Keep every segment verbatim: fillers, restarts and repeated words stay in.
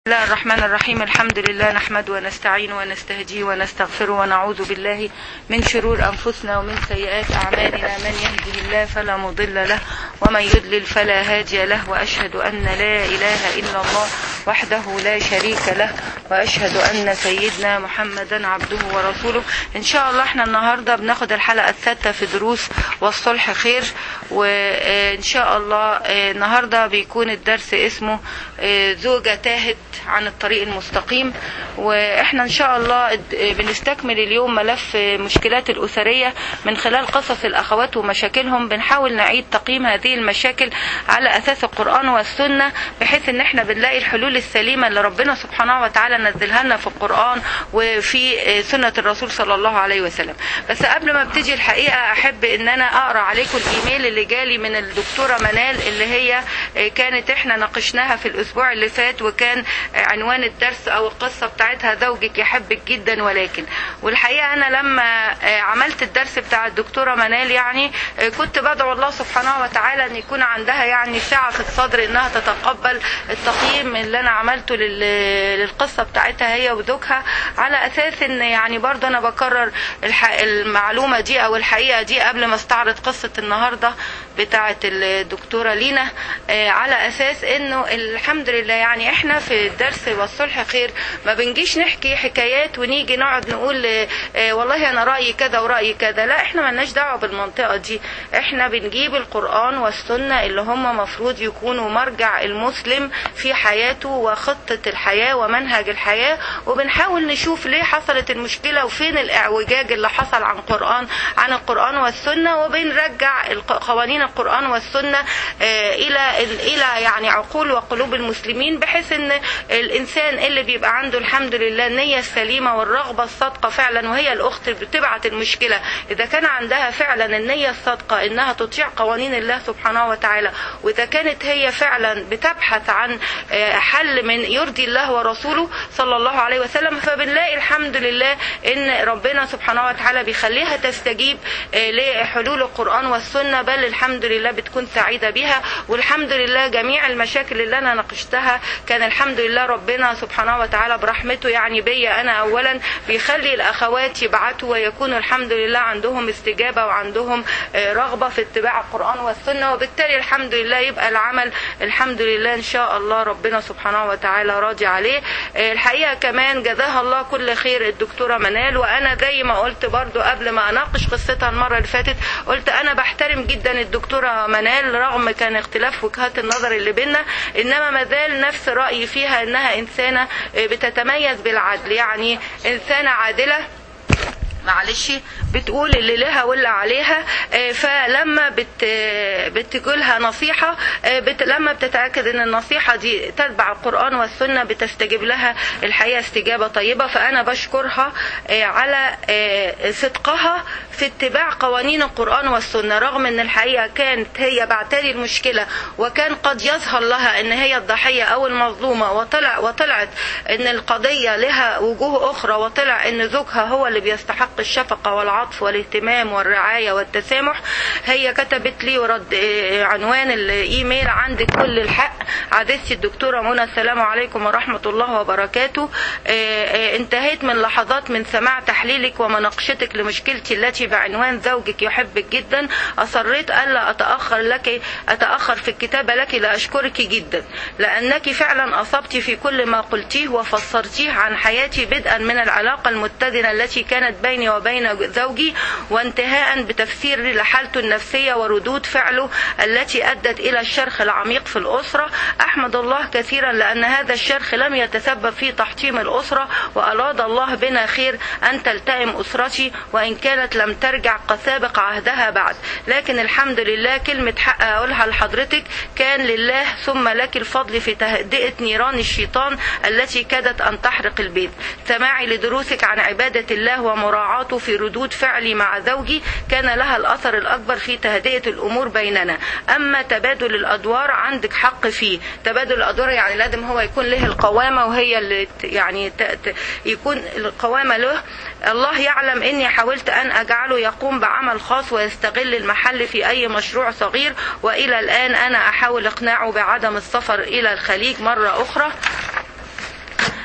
بسم الله الرحمن الرحيم. الحمد لله نحمده ونستعين ونستهديه ونستغفره ونعوذ بالله من شرور أنفسنا ومن سيئات أعمالنا. من يهده الله فلا مضل له ومن يضلل فلا هادي له، وأشهد أن لا إله إلا الله وحده لا شريك له، وأشهد أن سيدنا محمدا عبده ورسوله. إن شاء الله احنا النهاردة بناخد الحلقة الثالثة في دروس والصلح خير، وإن شاء الله النهاردة بيكون الدرس اسمه زوجة تاهت عن الطريق المستقيم. واحنا ان شاء الله بنستكمل اليوم ملف مشكلات الأسرية من خلال قصص الأخوات ومشاكلهم. بنحاول نعيد تقييم هذه المشاكل على أساس القرآن والسنة، بحيث ان احنا بنلاقي الحلول السليمة اللي ربنا سبحانه وتعالى نزلها لنا في القرآن وفي سنة الرسول صلى الله عليه وسلم. بس قبل ما ابتدي الحقيقة احب ان انا اقرأ عليكم الايميل اللي جالي من الدكتورة منال، اللي هي كانت احنا ناقشناها في الاسبوع اللي فات، وكان عنوان الدرس او القصة بتاعتها زوجك يحبك جدا ولكن. والحقيقة انا لما عملت الدرس بتاع الدكتورة منال يعني كنت بدعو الله سبحانه وتعالى ان يكون عندها يعني سعة في الصدر انها تتقبل التقييم اللي انا عملته للقصة بتاعتها هي وزوجها، على اساس ان يعني برضه انا بكرر المعلومة دي او الحقيقة دي قبل ما استعرض قصة النهاردة بتاعت الدكتورة لينا، على اساس انه الحمد لله يعني احنا في الدرس والصلح خير ما بنجيش نحكي حكايات ونيجي نقعد نقول والله انا رأيي كذا ورأيي كذا. لا، احنا ملناش دعوة بالمنطقة دي. احنا بنجيب القرآن والسنة اللي هم مفروض يكونوا مرجع المسلم في حياته وخطة الحياة ومنهج الحياة، وبنحاول نشوف ليه حصلت المشكلة وفين الاعوجاج اللي حصل عن القرآن عن القرآن والسنة، وبنرجع قوانين القرآن والسنة الى الى يعني عقول وقلوب المسلمين، بحيث ان الانسان اللي بيبقى عنده الحمد لله النية السليمة والرغبة الصادقة فعلا، وهي الاخت بتبعت المشكلة، اذا كان عندها فعلا النية الصادقة انها تطيع قوانين الله سبحانه وتعالى، واذا كانت هي فعلا بتبحث عن حل من يرضي الله ورسوله صلى الله عليه وسلم، فبنلاقي الحمد لله ان ربنا سبحانه وتعالى بيخليها تستجيب لحلول القرآن والسنة، بل الحمد لله بتكون سعيدة بها. والحمد لله جميع المشاكل اللي انا ناقشتها كان الحمد لله ربنا سبحانه وتعالى برحمته يعني بيا انا اولا بيخلي الاخوات يبعتوا ويكونوا الحمد لله عندهم استجابة وعندهم رغبة في اتباع القرآن والسنة، وبالتالي الحمد لله يبقى العمل الحمد لله ان شاء الله ربنا سبحانه وتعالى راضي عليه. الحقيقة كمان جزاها الله كل خير الدكتورة منال، وانا زي ما قلت برضو قبل ما اناقش قصتها المرة اللي فاتت، قلت انا بحترم جدا الدكتورة منال رغم كان اختلاف وجهات النظر اللي بينا، انما مازال نفس رأيي فيها انها انسانة بتتميز بالعدل، يعني انسانة عادلة معلش بتقول اللي لها واللي عليها. فلما بت بتقولها نصيحة بت لما بتتأكد ان النصيحة دي تتبع القرآن والسنة بتستجيب لها الحقيقة استجابة طيبة. فأنا بشكرها على صدقها في اتباع قوانين القرآن والسنة، رغم ان الحقيقة كانت هي بعتري المشكلة وكان قد يظهر لها ان هي الضحية او المظلومة، وطلع وطلعت ان القضية لها وجوه اخرى، وطلع ان زوجها هو اللي بيستحق الشفقة والعطف والاهتمام والرعاية والتسامح. هي كتبت لي ورد عنوان الايميل: عندك كل الحق عزيزتي الدكتورة منى، السلام عليكم ورحمة الله وبركاته. انتهيت من لحظات من سماع تحليلك ومناقشتك لمشكلتي التي بعنوان زوجك يحبك جدا. أصريت ألا أتأخر لك أتأخر في الكتابة لك لأشكرك جدا، لأنك فعلا أصبت في كل ما قلتيه وفسرتيه عن حياتي، بدءا من العلاقة المتزنة التي كانت بيني وبين زوجي، وانتهاء بتفسير لحالته النفسية وردود فعله التي أدت إلى الشرخ العميق في الأسرة. أحمد الله كثيرا لأن هذا الشرخ لم يتسبب في تحطيم الأسرة، وأراد الله بنا خير أن تلتئم أسرتي وإن كانت لم ترجع كسابق عهدها بعد. لكن الحمد لله كلمة حق أقولها لحضرتك، كان لله ثم لك الفضل في تهدئة نيران الشيطان التي كادت أن تحرق البيت. سماعي لدروسك عن عبادة الله ومراعاته في ردود فعلي مع زوجي كان لها الأثر الأكبر في تهدئة الأمور بيننا. أما تبادل الأدوار عندك حق فيه، تبادل الأدوار يعني لازم هو يكون له القوامة وهي اللي يعني يكون القوامة له. الله يعلم إني حاولت أن أجعله يقوم بعمل خاص ويستغل المحل في أي مشروع صغير، وإلى الآن أنا أحاول إقناعه بعدم السفر إلى الخليج مرة أخرى.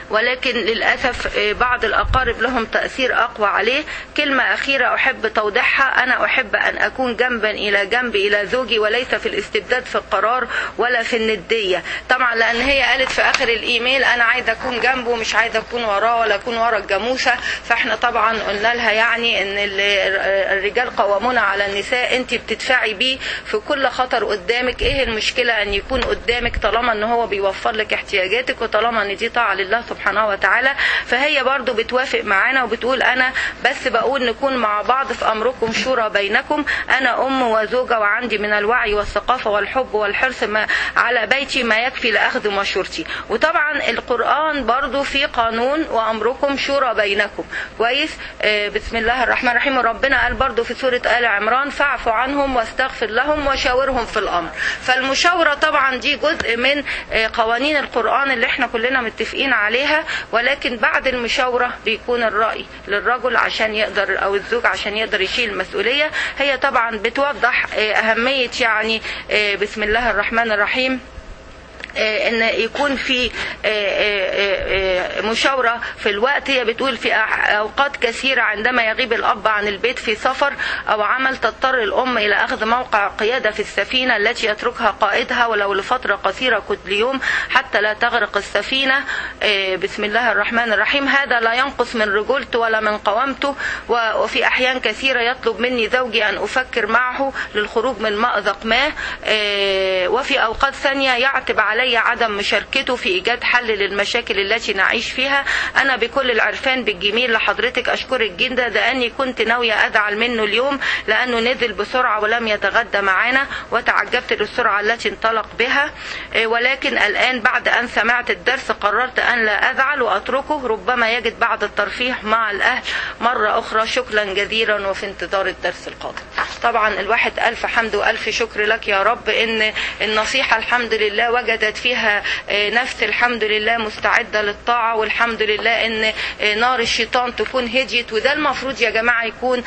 ولكن للأسف بعض الأقارب لهم تأثير أقوى عليه. كلمة أخيرة أحب توضيحها: أنا أحب أن أكون جنبا إلى جنب إلى زوجي، وليس في الاستبداد في القرار ولا في الندية. طبعا لأن هي قالت في آخر الإيميل أنا عايزة أكون جنبه، مش عايزة أكون وراه ولا أكون ورا الجاموسة. فإحنا طبعا قلنا لها يعني إن الرجال قوامون على النساء، أنت بتدفعي بيه في كل خطر قدامك. إيه المشكلة أن يكون قدامك طالما أن هو بيوفر لك احتياجاتك، وطالما أن دي طاعة لله سبحانه وتعالى. فهي برضو بتوافق معانا وبتقول أنا بس بقول نكون مع بعض في أمركم شورى بينكم. أنا أم وزوجة وعندي من الوعي والثقافة والحب والحرص ما على بيتي ما يكفي لأخذ مشورتي. وطبعا القرآن برضو في قانون وأمركم شورى بينكم كويس. آه بسم الله الرحمن الرحيم. ربنا قال برضو في سورة آل عمران: فاعف عنهم واستغفر لهم وشاورهم في الأمر. فالمشاورة طبعا دي جزء من آه قوانين القرآن اللي احنا كلنا متفقين عليها، ولكن بعد المشاورة بيكون الرأي للرجل عشان يقدر، أو الزوج عشان يقدر يشيل المسؤولية. هي طبعا بتوضح آه أهمية يعني آه بسم الله الرحمن الرحيم ان يكون في مشاورة في الوقت. هي بتقول في اوقات كثيرة عندما يغيب الاب عن البيت في سفر او عمل، تضطر الام الى اخذ موقع قيادة في السفينة التي يتركها قائدها ولو لفترة قصيرة كل يوم حتى لا تغرق السفينة. بسم الله الرحمن الرحيم. هذا لا ينقص من رجولته ولا من قوامته، وفي احيان كثيرة يطلب مني زوجي ان افكر معه للخروج من مأزق ما، وفي اوقات ثانية يعتب علي عدم مشاركته في إيجاد حل للمشاكل التي نعيش فيها. أنا بكل العرفان بالجميل لحضرتك أشكرك جدا، لأني كنت ناوية أزعل منه اليوم لأنه نزل بسرعة ولم يتغدى معنا، وتعجبت للسرعة التي انطلق بها. ولكن الآن بعد أن سمعت الدرس قررت أن لا أزعل وأتركه، ربما يجد بعض الترفيه مع الأهل مرة أخرى. شكرا جزيلا وفي انتظار الدرس القادم. طبعا الواحد ألف حمد وألف شكر لك يا رب إن النصيحة الحمد لله وجدت فيها نفس الحمد لله مستعدة للطاعة، والحمد لله ان نار الشيطان تكون هديت. وده المفروض يا جماعة يكون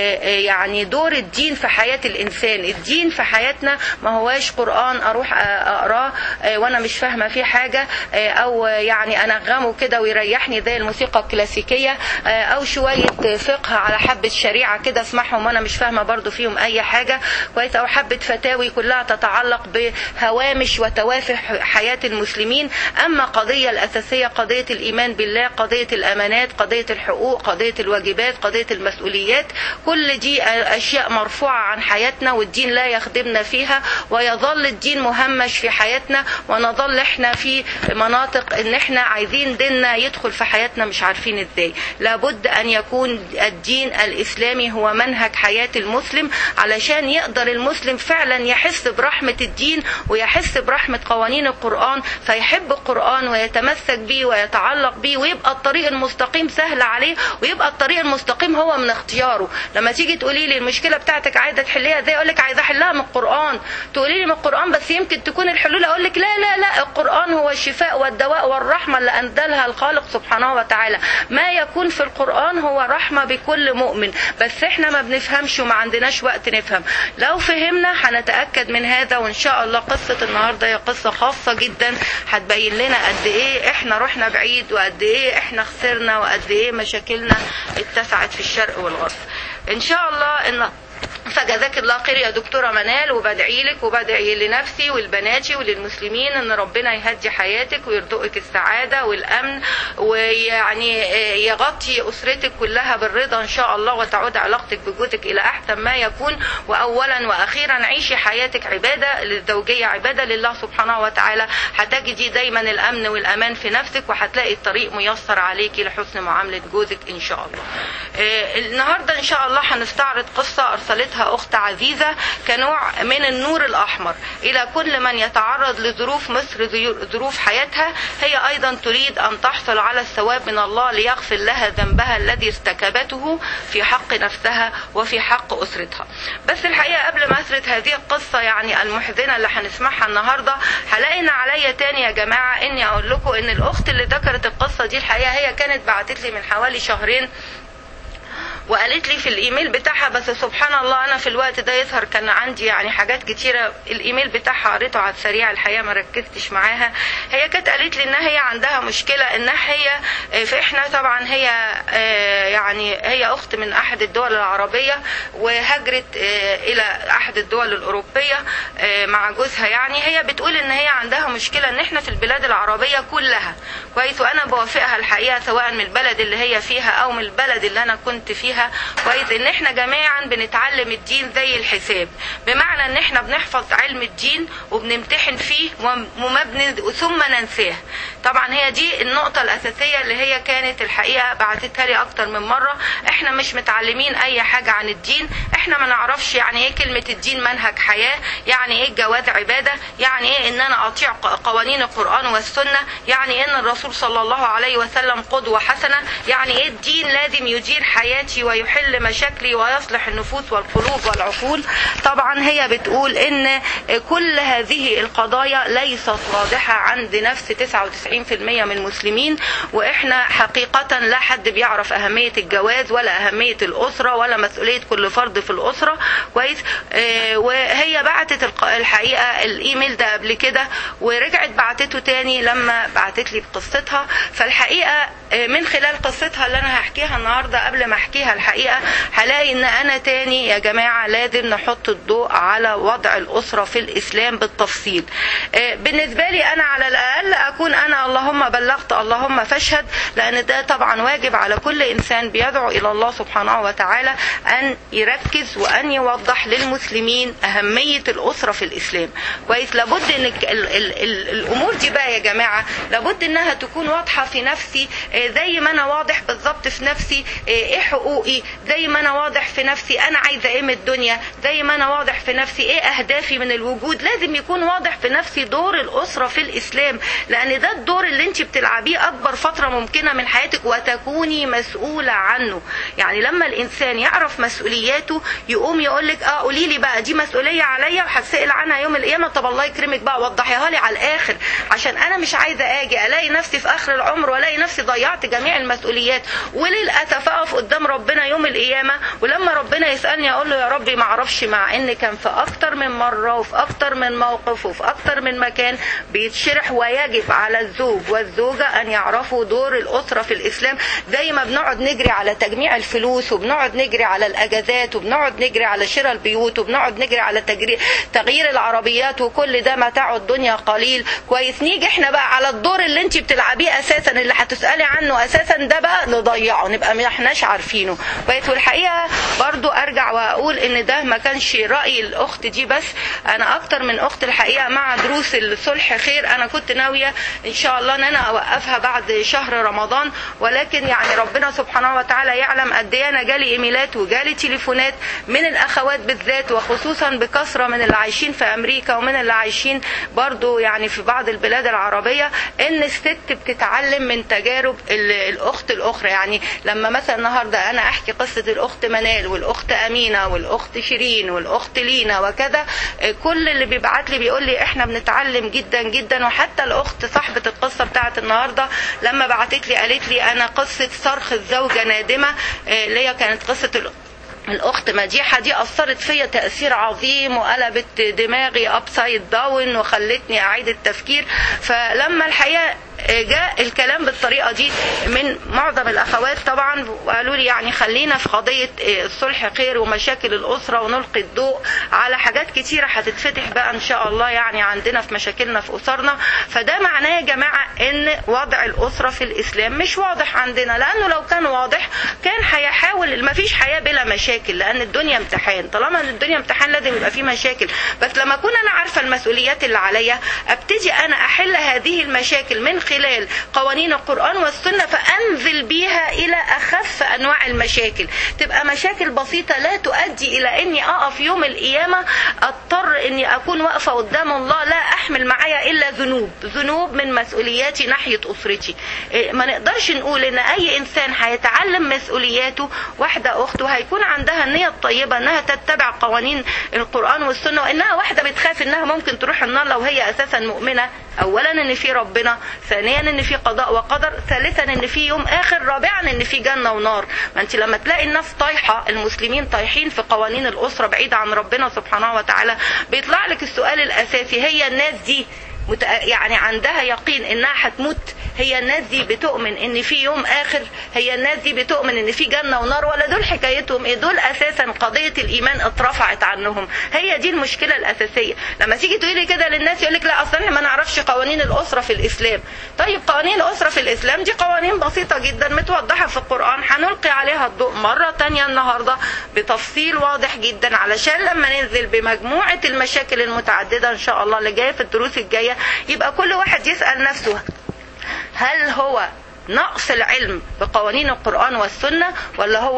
يعني دور الدين في حياة الانسان. الدين في حياتنا ما هواش قرآن اروح اقراه وانا مش فاهمة فيه حاجة، او يعني انغمه كده ويريحني زي الموسيقى الكلاسيكية، او شوية فقه على حبة شريعة كده اسمعهم وانا مش فاهمة برضو فيهم اي حاجة كويس، او حبة فتاوي كلها تتعلق بهوامش وتوافه حياة المسلمين. أما قضية الأساسية قضية الإيمان بالله، قضية الأمانات، قضية الحقوق، قضية الواجبات، قضية المسؤوليات، كل دي أشياء مرفوعة عن حياتنا والدين لا يخدمنا فيها، ويظل الدين مهمش في حياتنا، ونظل احنا في مناطق ان احنا عايزين ديننا يدخل في حياتنا مش عارفين ازاي. لابد أن يكون الدين الإسلامي هو منهج حياة المسلم، علشان يقدر المسلم فعلا يحس برحمة الدين ويحس برحمة قوانين القرآن، فيحب القرآن ويتمسك به ويتعلق به، ويبقى الطريق المستقيم سهل عليه، ويبقى الطريق المستقيم هو من اختياره. لما تيجي تقولي لي المشكلة بتاعتك عايزة تحليها ازاي، اقول لك عايزة احلها من القرآن. تقولي لي من القرآن بس يمكن تكون الحلول، اقول لك لا لا لا، القرآن هو الشفاء والدواء والرحمة اللي انزلها الخالق سبحانه وتعالى. ما يكون في القرآن هو رحمة بكل مؤمن، بس احنا ما بنفهمش وما عندناش وقت نفهم. لو فهمنا هنتأكد من هذا، وان شاء الله قصة النهاردة هي قصة خاصة جدا هتبين لنا قد ايه احنا رحنا بعيد، وقد ايه احنا خسرنا، وقد ايه مشاكلنا اتسعت في الشرق والغرب. ان شاء الله ان فجزاك الله خير يا دكتورة منال، وبدعي لك وبدعي لنفسي ولبناتي وللمسلمين ان ربنا يهدي حياتك ويرزقك السعادة والامن، ويعني يغطي اسرتك كلها بالرضا ان شاء الله، وتعود علاقتك بجوزك الى احسن ما يكون. واولا واخيرا عيشي حياتك عبادة للزوجية، عبادة لله سبحانه وتعالى، هتجدي دايما الامن والامان في نفسك، وهتلاقي الطريق ميسر عليكي لحسن معاملة جوزك ان شاء الله. النهاردة ان شاء الله هنستعرض قصة ارسلتها أخت عزيزة كنوع من النور الأحمر إلى كل من يتعرض لظروف مصر، ظروف حياتها. هي أيضا تريد أن تحصل على الثواب من الله ليغفر لها ذنبها الذي ارتكبته في حق نفسها وفي حق أسرتها. بس الحقيقة قبل ما أسرد هذه القصة يعني المحزنة اللي هنسمعها النهاردة، هلاقينا عليا تاني يا جماعة إني أقول لكم إن الأخت اللي ذكرت القصة دي الحقيقة هي كانت بعتت لي من حوالي شهرين وقالت لي في الايميل بتاعها، بس سبحان الله انا في الوقت ده يظهر كان عندي يعني حاجات كتيره، الايميل بتاعها قريته على السريع الحقيقه ما ركزتش معاها. هي كانت قالت لي ان هي عندها مشكله، ان هي فاحنا طبعا هي يعني هي اخت من احد الدول العربيه وهاجرت الى احد الدول الاوروبيه مع جوزها. يعني هي بتقول ان هي عندها مشكله ان احنا في البلاد العربيه كلها كويس، وانا بوافقها الحقيقه سواء من البلد اللي هي فيها او من البلد اللي انا كنت فيها كويس، ان احنا جميعا بنتعلم الدين زي الحساب، بمعنى ان احنا بنحفظ علم الدين وبنمتحن فيه وما ثم ننساه. طبعا هي دي النقطه الاساسيه اللي هي كانت الحقيقه بعتتها لي اكتر من مره. احنا مش متعلمين اي حاجه عن الدين، احنا ما نعرفش يعني ايه كلمه الدين منهج حياه، يعني ايه الجواز عباده، يعني ايه ان انا اطيع قوانين القران والسنه، يعني ايه ان الرسول صلى الله عليه وسلم قدوه حسنه، يعني ايه الدين لازم يدير حياتي ويحل مشاكلي ويصلح النفوس والقلوب والعقول. طبعا هي بتقول ان كل هذه القضايا ليست واضحه عند نفس تسعة وتسعين بالمئة من المسلمين، واحنا حقيقه لا حد بيعرف اهميه الجواز ولا اهميه الاسره ولا مسؤوليه كل فرد في الاسره كويس. اه وهي بعتت الحقيقه الايميل ده قبل كده ورجعت بعتته تاني لما بعتت لي بقصتها. فالحقيقه من خلال قصتها اللي انا هحكيها النهارده، قبل ما احكيها الحقيقه هلاقي ان انا تاني يا جماعه لازم نحط الضوء على وضع الاسره في الاسلام بالتفصيل. بالنسبه لي انا على الاقل اكون انا اللهم بلغت اللهم فاشهد، لان ده طبعا واجب على كل انسان بيدعو الى الله سبحانه وتعالى ان يركز وان يوضح للمسلمين اهميه الاسره في الاسلام كويس. لابد ان ال ال ال الامور دي بقى يا جماعه لابد انها تكون واضحه في نفسي، زي ما انا واضح بالظبط في نفسي ايه حقوقي، زي ما انا واضح في نفسي انا عايزه ايه من الدنيا، زي ما انا واضح في نفسي ايه اهدافي من الوجود. لازم يكون واضح في نفسي دور الاسره في الاسلام، لان ده الدور اللي انت بتلعبيه اكبر فتره ممكنه من حياتك وتكوني مسؤوله عنه. يعني لما الانسان يعرف مسؤولياته يقوم يقول لك اه قولي لي بقى دي مسؤوليه عليا وهتسال عنها يوم القيامه، طب الله يكرمك بقى وضحيها لي على الاخر، عشان انا مش عايزه اجي الاقي نفسي في اخر العمر والاقي نفسي ضيعت جميع المسؤوليات، وللاسف اقف قدام ربنا يوم القيامه ولما ربنا يسالني اقول له يا ربي ما اعرفش، مع ان كان في اكتر من مره وفي اكتر من موقف وفي اكتر من مكان بيتشرح. ويجب على الزوج والزوجه ان يعرفوا دور الاسره في الاسلام، زي ما بنقعد نجري على تجميع الفلوس وبنقعد نجري على الاجازات وبنقعد نجري على شراء البيوت وبنقعد نجري على تغيير العربيات، وكل ده متاع الدنيا قليل كويس. نيجي احنا بقى على الدور اللي انت بتلعبيه اساسا اللي هتسالي عنه اساسا ده بقى نضيعه، نبقى ما احناش عارفينه كويس. والحقيقه برضو ارجع واقول ان ده ما كانش راي الاخت دي بس، انا اكتر من اخت الحقيقه مع دروس الصلح خير انا كنت ناويه ان شاء الله ان انا اوقفها بعد شهر رمضان، ولكن يعني ربنا سبحانه وتعالى يعلم قد ايه انا جالي ايميلات وجالي تليفونات من الاخوات بالذات، وخصوصا بكثره من اللي عايشين في امريكا ومن اللي عايشين برضو يعني في بعض البلاد العربيه، ان الست بتتعلم من تجارب الاخت الاخرى. يعني لما مثلا النهارده انا احكي قصه الاخت منال والاخت امينه والاخت شيرين والاخت لينا وكذا، كل اللي بيبعت لي بيقول لي احنا بنتعلم جدا جدا. وحتى الاخت صاحبه القصه بتاعت النهارده لما بعتت لي قالت لي انا قصه صرخ الزوجه نادمه اللي هي كانت قصه الأخت مديحة دي أثرت فيا تأثير عظيم وقلبت دماغي أبسايد داون وخلتني أعيد التفكير. فلما الحقيقة جاء الكلام بالطريقة دي من معظم الأخوات طبعا وقالوا لي يعني خلينا في قضية الصلح خير ومشاكل الأسرة ونلقي الضوء على حاجات كتيرة هتتفتح بقى إن شاء الله يعني عندنا في مشاكلنا في أسرنا. فده معناه يا جماعة إن وضع الأسرة في الإسلام مش واضح عندنا، لأنه لو كان واضح كان هيحاول ما فيش حياة بلا مشاكل، لأن الدنيا امتحان، طالما الدنيا امتحان لازم يبقى فيه مشاكل. بس لما أكون أنا عارفة المسؤوليات اللي عليا أبتدي أنا أحل هذه المشاكل من خلال قوانين القرآن والسنة، فأنزل بيها إلى أخف أنواع المشاكل، تبقى مشاكل بسيطة لا تؤدي إلى أني أقف يوم القيامة أضطر أني أكون واقفة قدام الله لا أحمل معايا إلا ذنوب ذنوب من مسؤولياتي ناحية أسرتي. ما نقدرش نقول أن أي إنسان هيتعلم مسؤولياته، واحدة أخته هيكون عندها النية الطيبة أنها تتبع قوانين القرآن والسنة، وأنها واحدة بتخاف أنها ممكن تروح النار لو هي أساسا مؤمنة اولا ان في ربنا، ثانيا ان في قضاء وقدر، ثالثا ان في يوم اخر، رابعا ان في جنة ونار. ما انت لما تلاقي الناس طايحة، المسلمين طايحين في قوانين الاسرة بعيدة عن ربنا سبحانه وتعالى، بيطلع لك السؤال الاساسي: هي الناس دي يعني عندها يقين انها هتموت؟ هي الناس دي بتؤمن ان في يوم اخر؟ هي الناس دي بتؤمن ان في جنة ونار؟ ولا دول حكايتهم ايه؟ دول اساسا قضية الايمان اترفعت عنهم. هي دي المشكلة الاساسية. لما تيجي تقولي كده للناس يقولك لا اصلا ما نعرفش قوانين الاسرة في الاسلام. طيب قوانين الاسرة في الاسلام دي قوانين بسيطة جدا متوضحة في القرآن، هنلقي عليها الضوء مرة تانية النهاردة بتفصيل واضح جدا، علشان لما ننزل بمجموعة المشاكل المتعددة ان شاء الله اللي جاية في الدروس الجاية يبقى كل واحد يسأل نفسه: هل هو نقص العلم بقوانين القرآن والسنة، ولا هو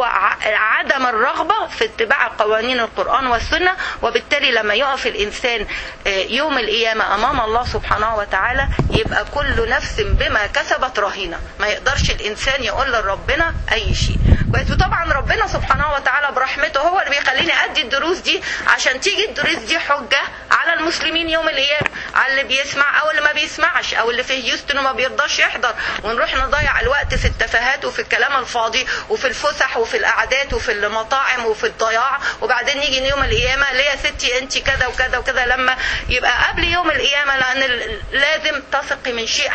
عدم الرغبة في اتباع قوانين القرآن والسنة؟ وبالتالي لما يقف الإنسان يوم القيامة أمام الله سبحانه وتعالى يبقى كل نفس بما كسبت رهينة، ما يقدرش الإنسان يقول لربنا أي شيء. وطبعا ربنا سبحانه وتعالى برحمته هو اللي بيخليني أدي الدروس دي، عشان تيجي الدروس دي حجة على المسلمين يوم القيامة، على اللي بيسمع أو اللي ما بيسمعش، أو اللي في هيوستن وما بيرضاش يحضر، ونروح نضيع الوقت في التفاهات وفي الكلام الفاضي وفي الفسح وفي القعدات وفي المطاعم وفي الضياع، وبعدين يجي يوم القيامة: ليه يا ستي انت كذا وكذا وكذا؟ لما يبقى قبل يوم القيامة، لأن لازم تثقي من شيء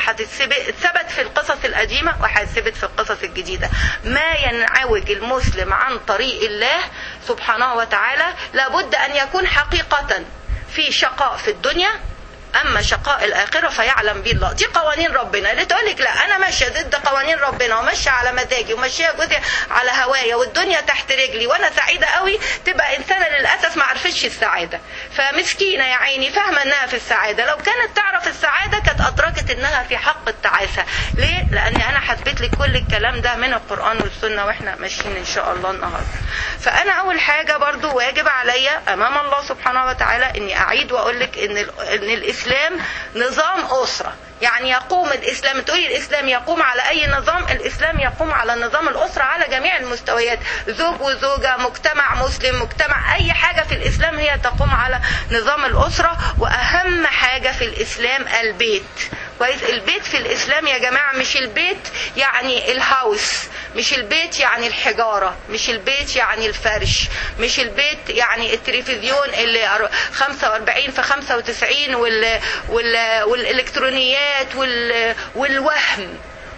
ثبت في القصص القديمة وهيثبت في القصص الجديدة. ما ينعوج المسلم عن طريق الله سبحانه وتعالى لابد أن يكون حقيقة في شقاء في الدنيا، أما شقاء الآخرة فيعلم به الله. دي قوانين ربنا. اللي تقولك لا أنا ماشية ضد قوانين ربنا وماشية على مزاجي وماشية جوزي على هوايا والدنيا تحت رجلي وأنا سعيدة قوي، تبقى إنسانة للأسف ما عرفتش السعادة، فمسكينة يا عيني فاهمة أنها في السعادة. لو كانت تعرف السعادة كانت أدركت أنها في حق التعاسة. ليه؟ لأني أنا حسبت لك كل الكلام ده من القرآن والسنة وإحنا ماشيين إن شاء الله النهاردة. فأنا أول حاجة برضو واجب عليا أمام الله سبحانه وتعالى أني أعيد وأقول لك إن, إن الإسلام نظام أسرة. يعني يقوم الإسلام، تقولي الإسلام يقوم على أي نظام؟ الإسلام يقوم على نظام الأسرة على جميع المستويات، زوج وزوجة، مجتمع مسلم، مجتمع، أي حاجة في الإسلام هي تقوم على نظام الأسرة. وأهم حاجة في الإسلام البيت. كويس؟ البيت في الإسلام يا جماعة مش البيت يعني الهاوس، مش البيت يعني الحجارة، مش البيت يعني الفرش، مش البيت يعني التلفزيون اللي خمسة وأربعين في خمسة وتسعين وال... وال... والإلكترونيات وال... والوهم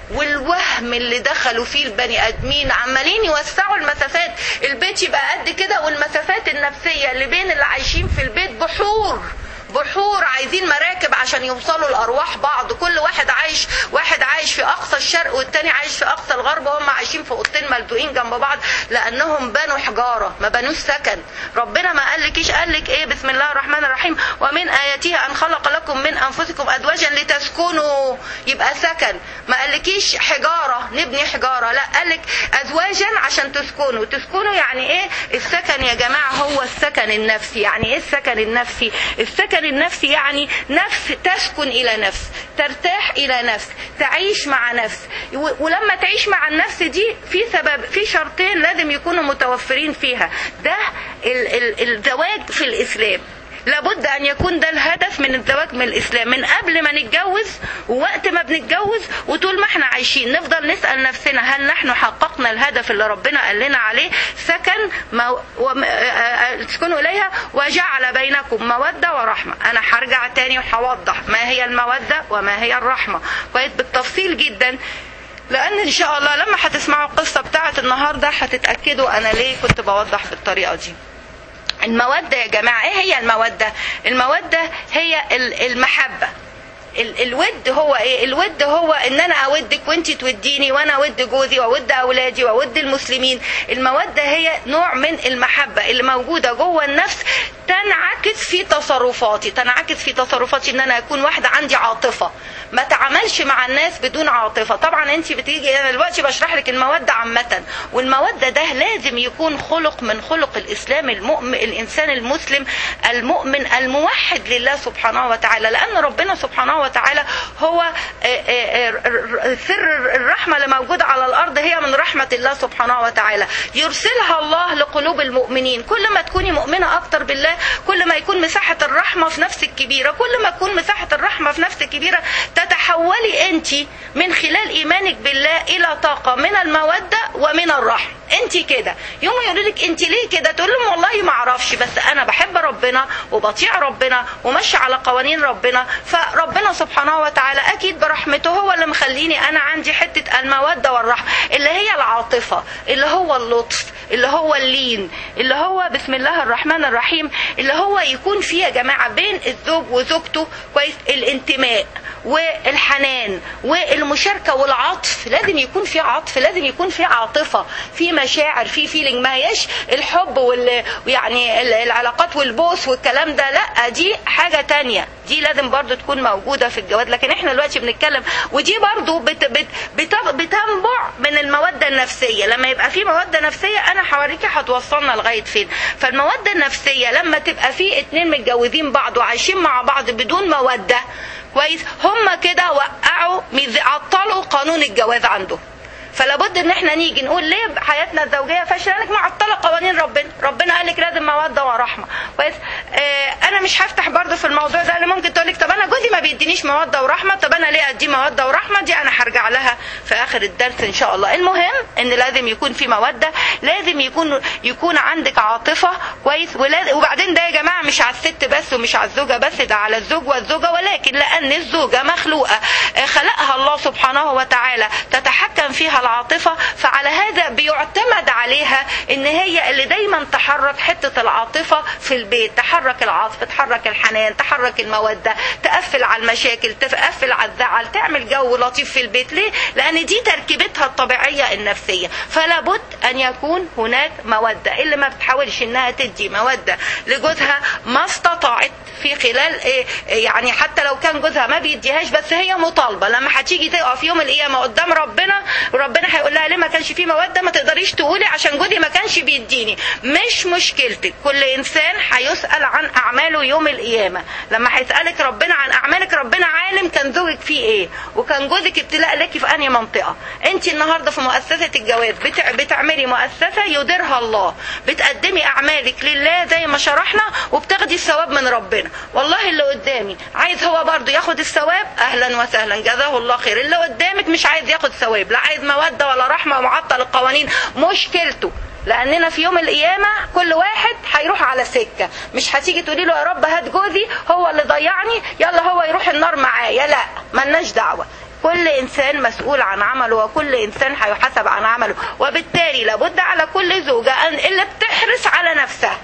والوهم اللي دخلوا فيه البني ادمين، عمالين يوسعوا المسافات. البيت يبقى قد كده، والمسافات النفسية اللي بين اللي عايشين في البيت بحور بحور، عايزين مراكب عشان يوصلوا لأرواح بعض. كل واحد عايش واحد عايش في أقصى الشرق والتاني عايش في أقصى الغرب، وهم عايشين في أوضتين ملزوقين جنب بعض لأنهم بنوا حجارة ما بنوش سكن. ربنا ما قالكيش، قالك إيه؟ بسم الله الرحمن الرحيم: ومن آياته أن خلق لكم من أنفسكم أزواجا لتسكنوا، يبقى سكن. ما قالكيش حجارة نبني حجارة، لا، قالك أزواجا عشان تسكنوا. تسكنوا يعني إيه؟ السكن يا جماعة هو السكن النفسي. يعني إيه السكن النفسي؟ السكن النفسي يعني نفس تسكن إلى نفس، ترتاح إلى نفس، تعيش مع نفس. ولما تعيش مع النفس دي في سبب، في شرطين لازم يكونوا متوفرين فيها. ده الزواج في الإسلام لابد أن يكون ده الهدف من الزواج من الإسلام، من قبل ما نتجوز ووقت ما بنتجوز وطول ما احنا عايشين نفضل نسأل نفسنا: هل نحن حققنا الهدف اللي ربنا قال لنا عليه؟ سكن مو... و... تسكنوا إليها وجعل بينكم مودة ورحمة. أنا هرجع تاني وهوضح ما هي المودة وما هي الرحمة كويس بالتفصيل جدا، لأن إن شاء الله لما هتسمعوا القصة بتاعت النهاردة هتتأكدوا أنا ليه كنت بوضح بالطريقة دي. المودة يا جماعة، ايه هي المودة؟ المودة هي المحبة. الود هو ايه؟ الود هو ان انا اودك وانت توديني، وانا اود جوزي واود اولادي واود المسلمين. المودة هي نوع من المحبة اللي موجودة جوه النفس، تنعكس في تصرفاتي تنعكس في تصرفاتي ان انا اكون واحدة عندي عاطفة، ما تعاملش مع الناس بدون عاطفة. طبعا انت بتيجي، انا دلوقتي بشرح لك المودة عامة، والمودة ده لازم يكون خلق من خلق الاسلام المؤمن، الانسان المسلم المؤمن الموحد لله سبحانه وتعالى، لان ربنا سبحانه وتعالى هو سر الرحمة اللي موجودة على الأرض، هي من رحمة الله سبحانه وتعالى، يرسلها الله لقلوب المؤمنين. كل ما تكوني مؤمنة أكتر بالله كل ما يكون مساحة الرحمة في نفسك كبيرة، كل ما تكون مساحة الرحمة في نفسك كبيرة تتحولي أنت من خلال إيمانك بالله إلى طاقة من المودة ومن الرحمة. أنت كده يوم يقولوا لك أنت ليه كده تقول لهم والله ما أعرفش، بس أنا بحب ربنا وبطيع ربنا وماشي على قوانين ربنا، فربنا سبحانه وتعالى أكيد برحمته هو اللي مخليني أنا عندي حتة المودة والرحمة اللي هي العاطفة، اللي هو اللطف، اللي هو اللين، اللي هو بسم الله الرحمن الرحيم، اللي هو يكون فيه يا جماعة بين الزوج وزوجته كويس الانتماء والحنان والمشاركة والعطف. لازم يكون في عطف، لازم يكون في عاطفة، في مشاعر، في فيلينج، ما هيش الحب وال يعني العلاقات والبوس والكلام ده، لا دي حاجة تانية، دي لازم برضو تكون موجودة في الجواز. لكن احنا دلوقتي بنتكلم ودي برضو بت بت بت بتنبع من المودة النفسية. لما يبقى في مودة نفسية انا حواريكي هتوصلنا لغاية فين. فالمودة النفسية لما تبقى في اتنين متجوزين بعض وعايشين مع بعض بدون مودة كويس، هم كده وقعوا عطلوا قانون الجواز عنده. فلا بد ان احنا نيجي نقول ليه حياتنا الزوجيه فاشله؟ لانك معطله قوانين ربنا. ربنا قال لك لازم موده ورحمه كويس. آه انا مش هفتح برضو في الموضوع ده، اللي ممكن تقول لك طب انا جوزي ما بيدينيش موده ورحمه، طب انا ليه ادي موده ورحمه؟ دي انا هرجع لها في اخر الدرس ان شاء الله. المهم ان لازم يكون في موده، لازم يكون يكون عندك عاطفه كويس. وبعدين ده يا جماعه مش على الست بس ومش على الزوجه بس، ده على الزوج والزوجه، ولكن لان الزوجه مخلوقه خلقها الله سبحانه وتعالى تتحكم فيها العاطفة، فعلى هذا بيعتمد عليها ان هي اللي دايما تحرك حتة العاطفة في البيت، تحرك العاطفة، تحرك الحنان، تحرك المودة، تقفل على المشاكل، تقفل على الزعل، تعمل جو لطيف في البيت. ليه؟ لان دي تركيبتها الطبيعية النفسية. فلا بد ان يكون هناك مودة. اللي ما بتحاولش انها تدي مودة لجوزها ما استطاعت في خلال إيه يعني، حتى لو كان جوزها ما بيديهاش بس هي مطالبة لما هتيجي تقف يوم القيامة قدام ربنا، وربنا هيقول لها ليه ما كانش فيه مودة؟ ما تقدريش تقولي عشان جوزي ما كانش بيديني. مش مشكلتك، كل انسان هيسأل عن اعماله يوم القيامة. لما هيسألك ربنا عن اعمالك ربنا عالم كان زوجك فيه ايه وكان جوزك ابتلاء لك في انهي منطقة. انت النهاردة في مؤسسة الجواز بتع... بتعملي مؤسسة يديرها الله، بتقدمي اعمالك لله زي ما شرحنا وبتاخدي الثواب من ربنا. والله اللي قدامي عايز هو برضو ياخد الثواب اهلا وسهلا جزاه الله خير. اللي قدامك مش عايز ياخد ثواب، لا عايز مودة ولا رحمة ومعطل القوانين، مشكلته. لاننا في يوم القيامة كل واحد هيروح على سكة. مش هتيجي تقولي له يا رب هات جوزي هو اللي ضيعني يلا هو يروح النار معايا، لا ملناش دعوة. كل انسان مسؤول عن عمله وكل انسان هيحاسب عن عمله. وبالتالي لابد على كل زوجة ان اللي بتحرص على نفسها،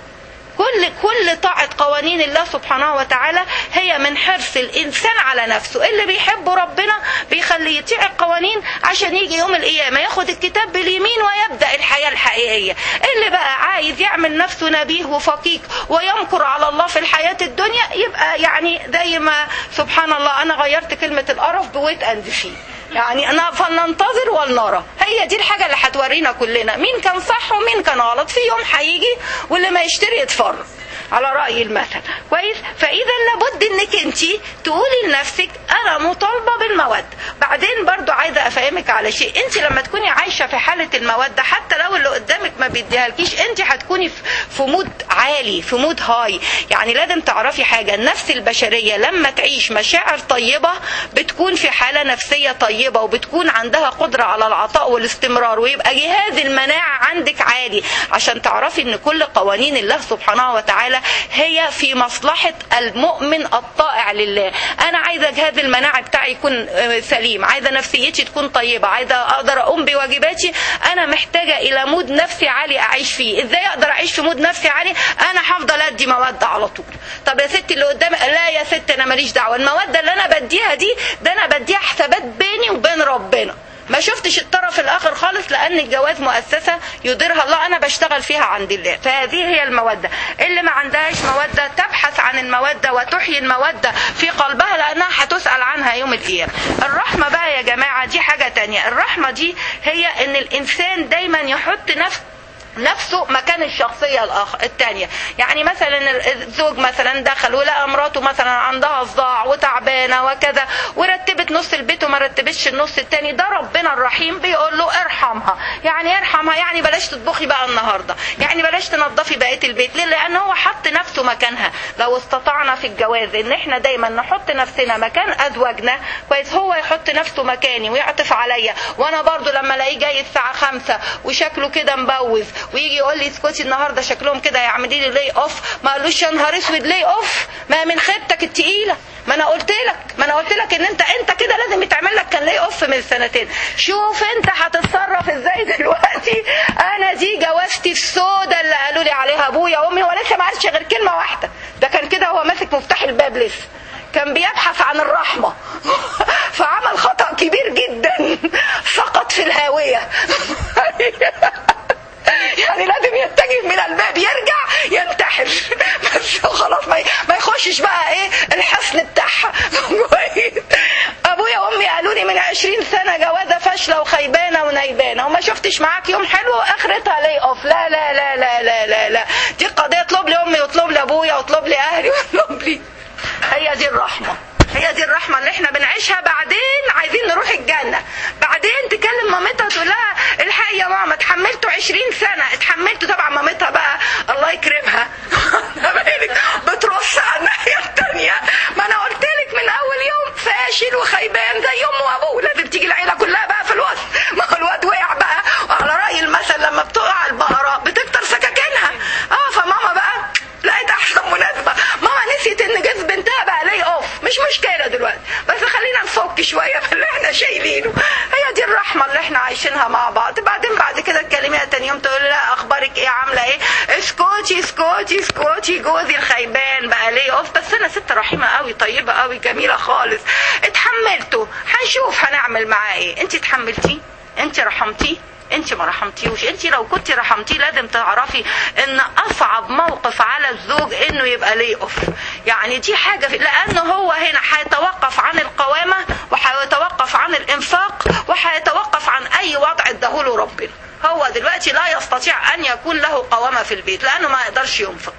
كل كل طاعة قوانين الله سبحانه وتعالى هي من حرص الإنسان على نفسه. اللي بيحب ربنا بيخليه يطيع القوانين عشان يجي يوم القيامة ياخد الكتاب باليمين ويبدأ الحياة الحقيقية. اللي بقى عايز يعمل نفسه نبيه وفقيق ويمكر على الله في الحياة الدنيا يبقى يعني زي ما سبحان الله أنا غيرت كلمة القرف بويت أند فيه، يعني أنا فلننتظر ولنرى. هي دي الحاجة اللي هتورينا كلنا مين كان صح ومين كان غلط. في يوم هيجي واللي ما يشتري يتفرج على رأي المثل كويس. فإذا لابد انك انت تقولي لنفسك انا مطالبة بالمودة. بعدين برضو عايزة افهمك على شيء، انت لما تكوني عايشة في حالة المودة حتى لو اللي قدامك ما بيديهالكيش انت هتكوني في مود عالي، في مود هاي. يعني لازم تعرفي حاجة، النفس البشرية لما تعيش مشاعر طيبة بتكون في حالة نفسية طيبة وبتكون عندها قدرة على العطاء والاستمرار، ويبقى جهاز المناعة عندك عالي عشان تعرفي ان كل قوانين الله سبحانه وتعالى هي في مصلحة المؤمن الطائع لله. انا عايزة جهاز المناعة بتاعي يكون سليم، عايزة نفسيتي تكون طيبة، عايزة اقدر اقوم بواجباتي. انا محتاجة الى مود نفسي عالي اعيش فيه. ازاي اقدر اعيش في مود نفسي عالي؟ انا هفضل ادي مودة على طول. طب يا ستي اللي قدامي لا يا ست انا ماليش دعوة، المودة اللي انا بديها دي ده انا بديها حسابات بيني وبين ربنا، ما شفتش الطرف الاخر خالص، لان الجواز مؤسسة يديرها الله انا بشتغل فيها عند الله. فهذه هي المودة. اللي ما عندهاش مودة تبحث عن المودة وتحيي المودة في قلبها لانها هتسأل عنها يوم القيامة. الرحمة بقى يا جماعة دي حاجة تانية. الرحمة دي هي ان الانسان دايما يحط نفسه نفسه مكان الشخصية التانية. يعني مثلا الزوج مثلا دخل ولقى مراته مثلا عندها صداع وتعبانة وكذا ورتبت نص البيت وما رتبتش النص التاني، ده ربنا الرحيم بيقول له ارحمها. يعني ارحمها يعني بلاش تطبخي بقى النهاردة، يعني بلاش تنظفي بقية البيت. ليه؟ لان هو حط نفسه مكانها. لو استطعنا في الجواز ان احنا دايما نحط نفسنا مكان ازواجنا كويس، هو يحط نفسه مكاني ويعطف عليا، وانا برضو لما الاقيه جاي الساعة خمسة وشكله كده مبوز ويجي يقول لي اسكتي النهارده شكلهم كده يعملي لي لي اوف، ما قالوش يا نهار اسود لي اوف، ما من خيبتك التقيله، ما انا قلت لك ما انا قلت لك ان انت انت كده لازم يتعمل لك كان لي اوف من سنتين. شوف انت هتتصرف ازاي دلوقتي. انا دي جوازتي السوداء اللي قالوا لي عليها ابويا وامي، ولسه ما قالش غير كلمه واحده، ده كان كده هو ماسك مفتاح الباب لسه، كان بيبحث عن الرحمه فعمل خطأ كبير جدا، سقط في الهاويه. يعني لازم يتجه من الباب يرجع ينتحر بس خلاص ما يخشش بقى ايه الحصن بتاعها. ابويا وامي قالوا لي من عشرين سنة جوازة فاشلة وخيبانة ونيبانة وما شفتش معاك يوم حلو واخرتها لي اوف. لا لا لا لا لا لا لا دي قضية اطلب لي امي واطلب لي ابويا واطلب لي اهلي واطلب لي. هي دي الرحمة، هي دي الرحمة اللي احنا بنعيشها. بعدين عايزين نروح الجنة، بعدين تكلم مامتها تقول لها الحقي يا ماما اتحملته عشرين سنة، اتحملته. طبعا مامتها بقى الله يكرمها بترص على الناحية التانية، ما انا قلت لك من اول يوم فاشل وخيبان زي امه وابوه، لازم تيجي العيلة كلها بقى في الوسط. ما هو الواد وقع بقى، وعلى رأي المثل لما بتقع البقرة بتكتر سكاكينها. اه فماما بقى لقيت احسن مناسبة، ماما نسيت ان جوز بنتها بقى لي اوف، مش مشكلة دلوقتي بس خلينا نفك شوية في اللي احنا شايلينه. هي دي الرحمة اللي احنا عايشينها مع بعض. بعدين بعد كده تكلميها تاني يوم تقول لا اخبارك ايه عاملة ايه، اسكوتي اسكوتي اسكوتي جوزي الخيبان بقى لي اوف، بس انا ست رحيمة قوي طيبة قوي جميلة خالص، اتحملته، هنشوف هنعمل معاه ايه. انت اتحملتي، انت رحمتي، انت ما رحمتيوش. انت لو كنت رحمتيه لازم تعرفي ان اصعب موقف على الزوج انه يبقى ليه اوف. يعني دي حاجة في... لانه هو هنا هيتوقف عن القوامة وهيتوقف عن الانفاق وهيتوقف عن اي وضع اداهوله ربنا. هو دلوقتي لا يستطيع ان يكون له قوامة في البيت لانه ما يقدرش ينفق.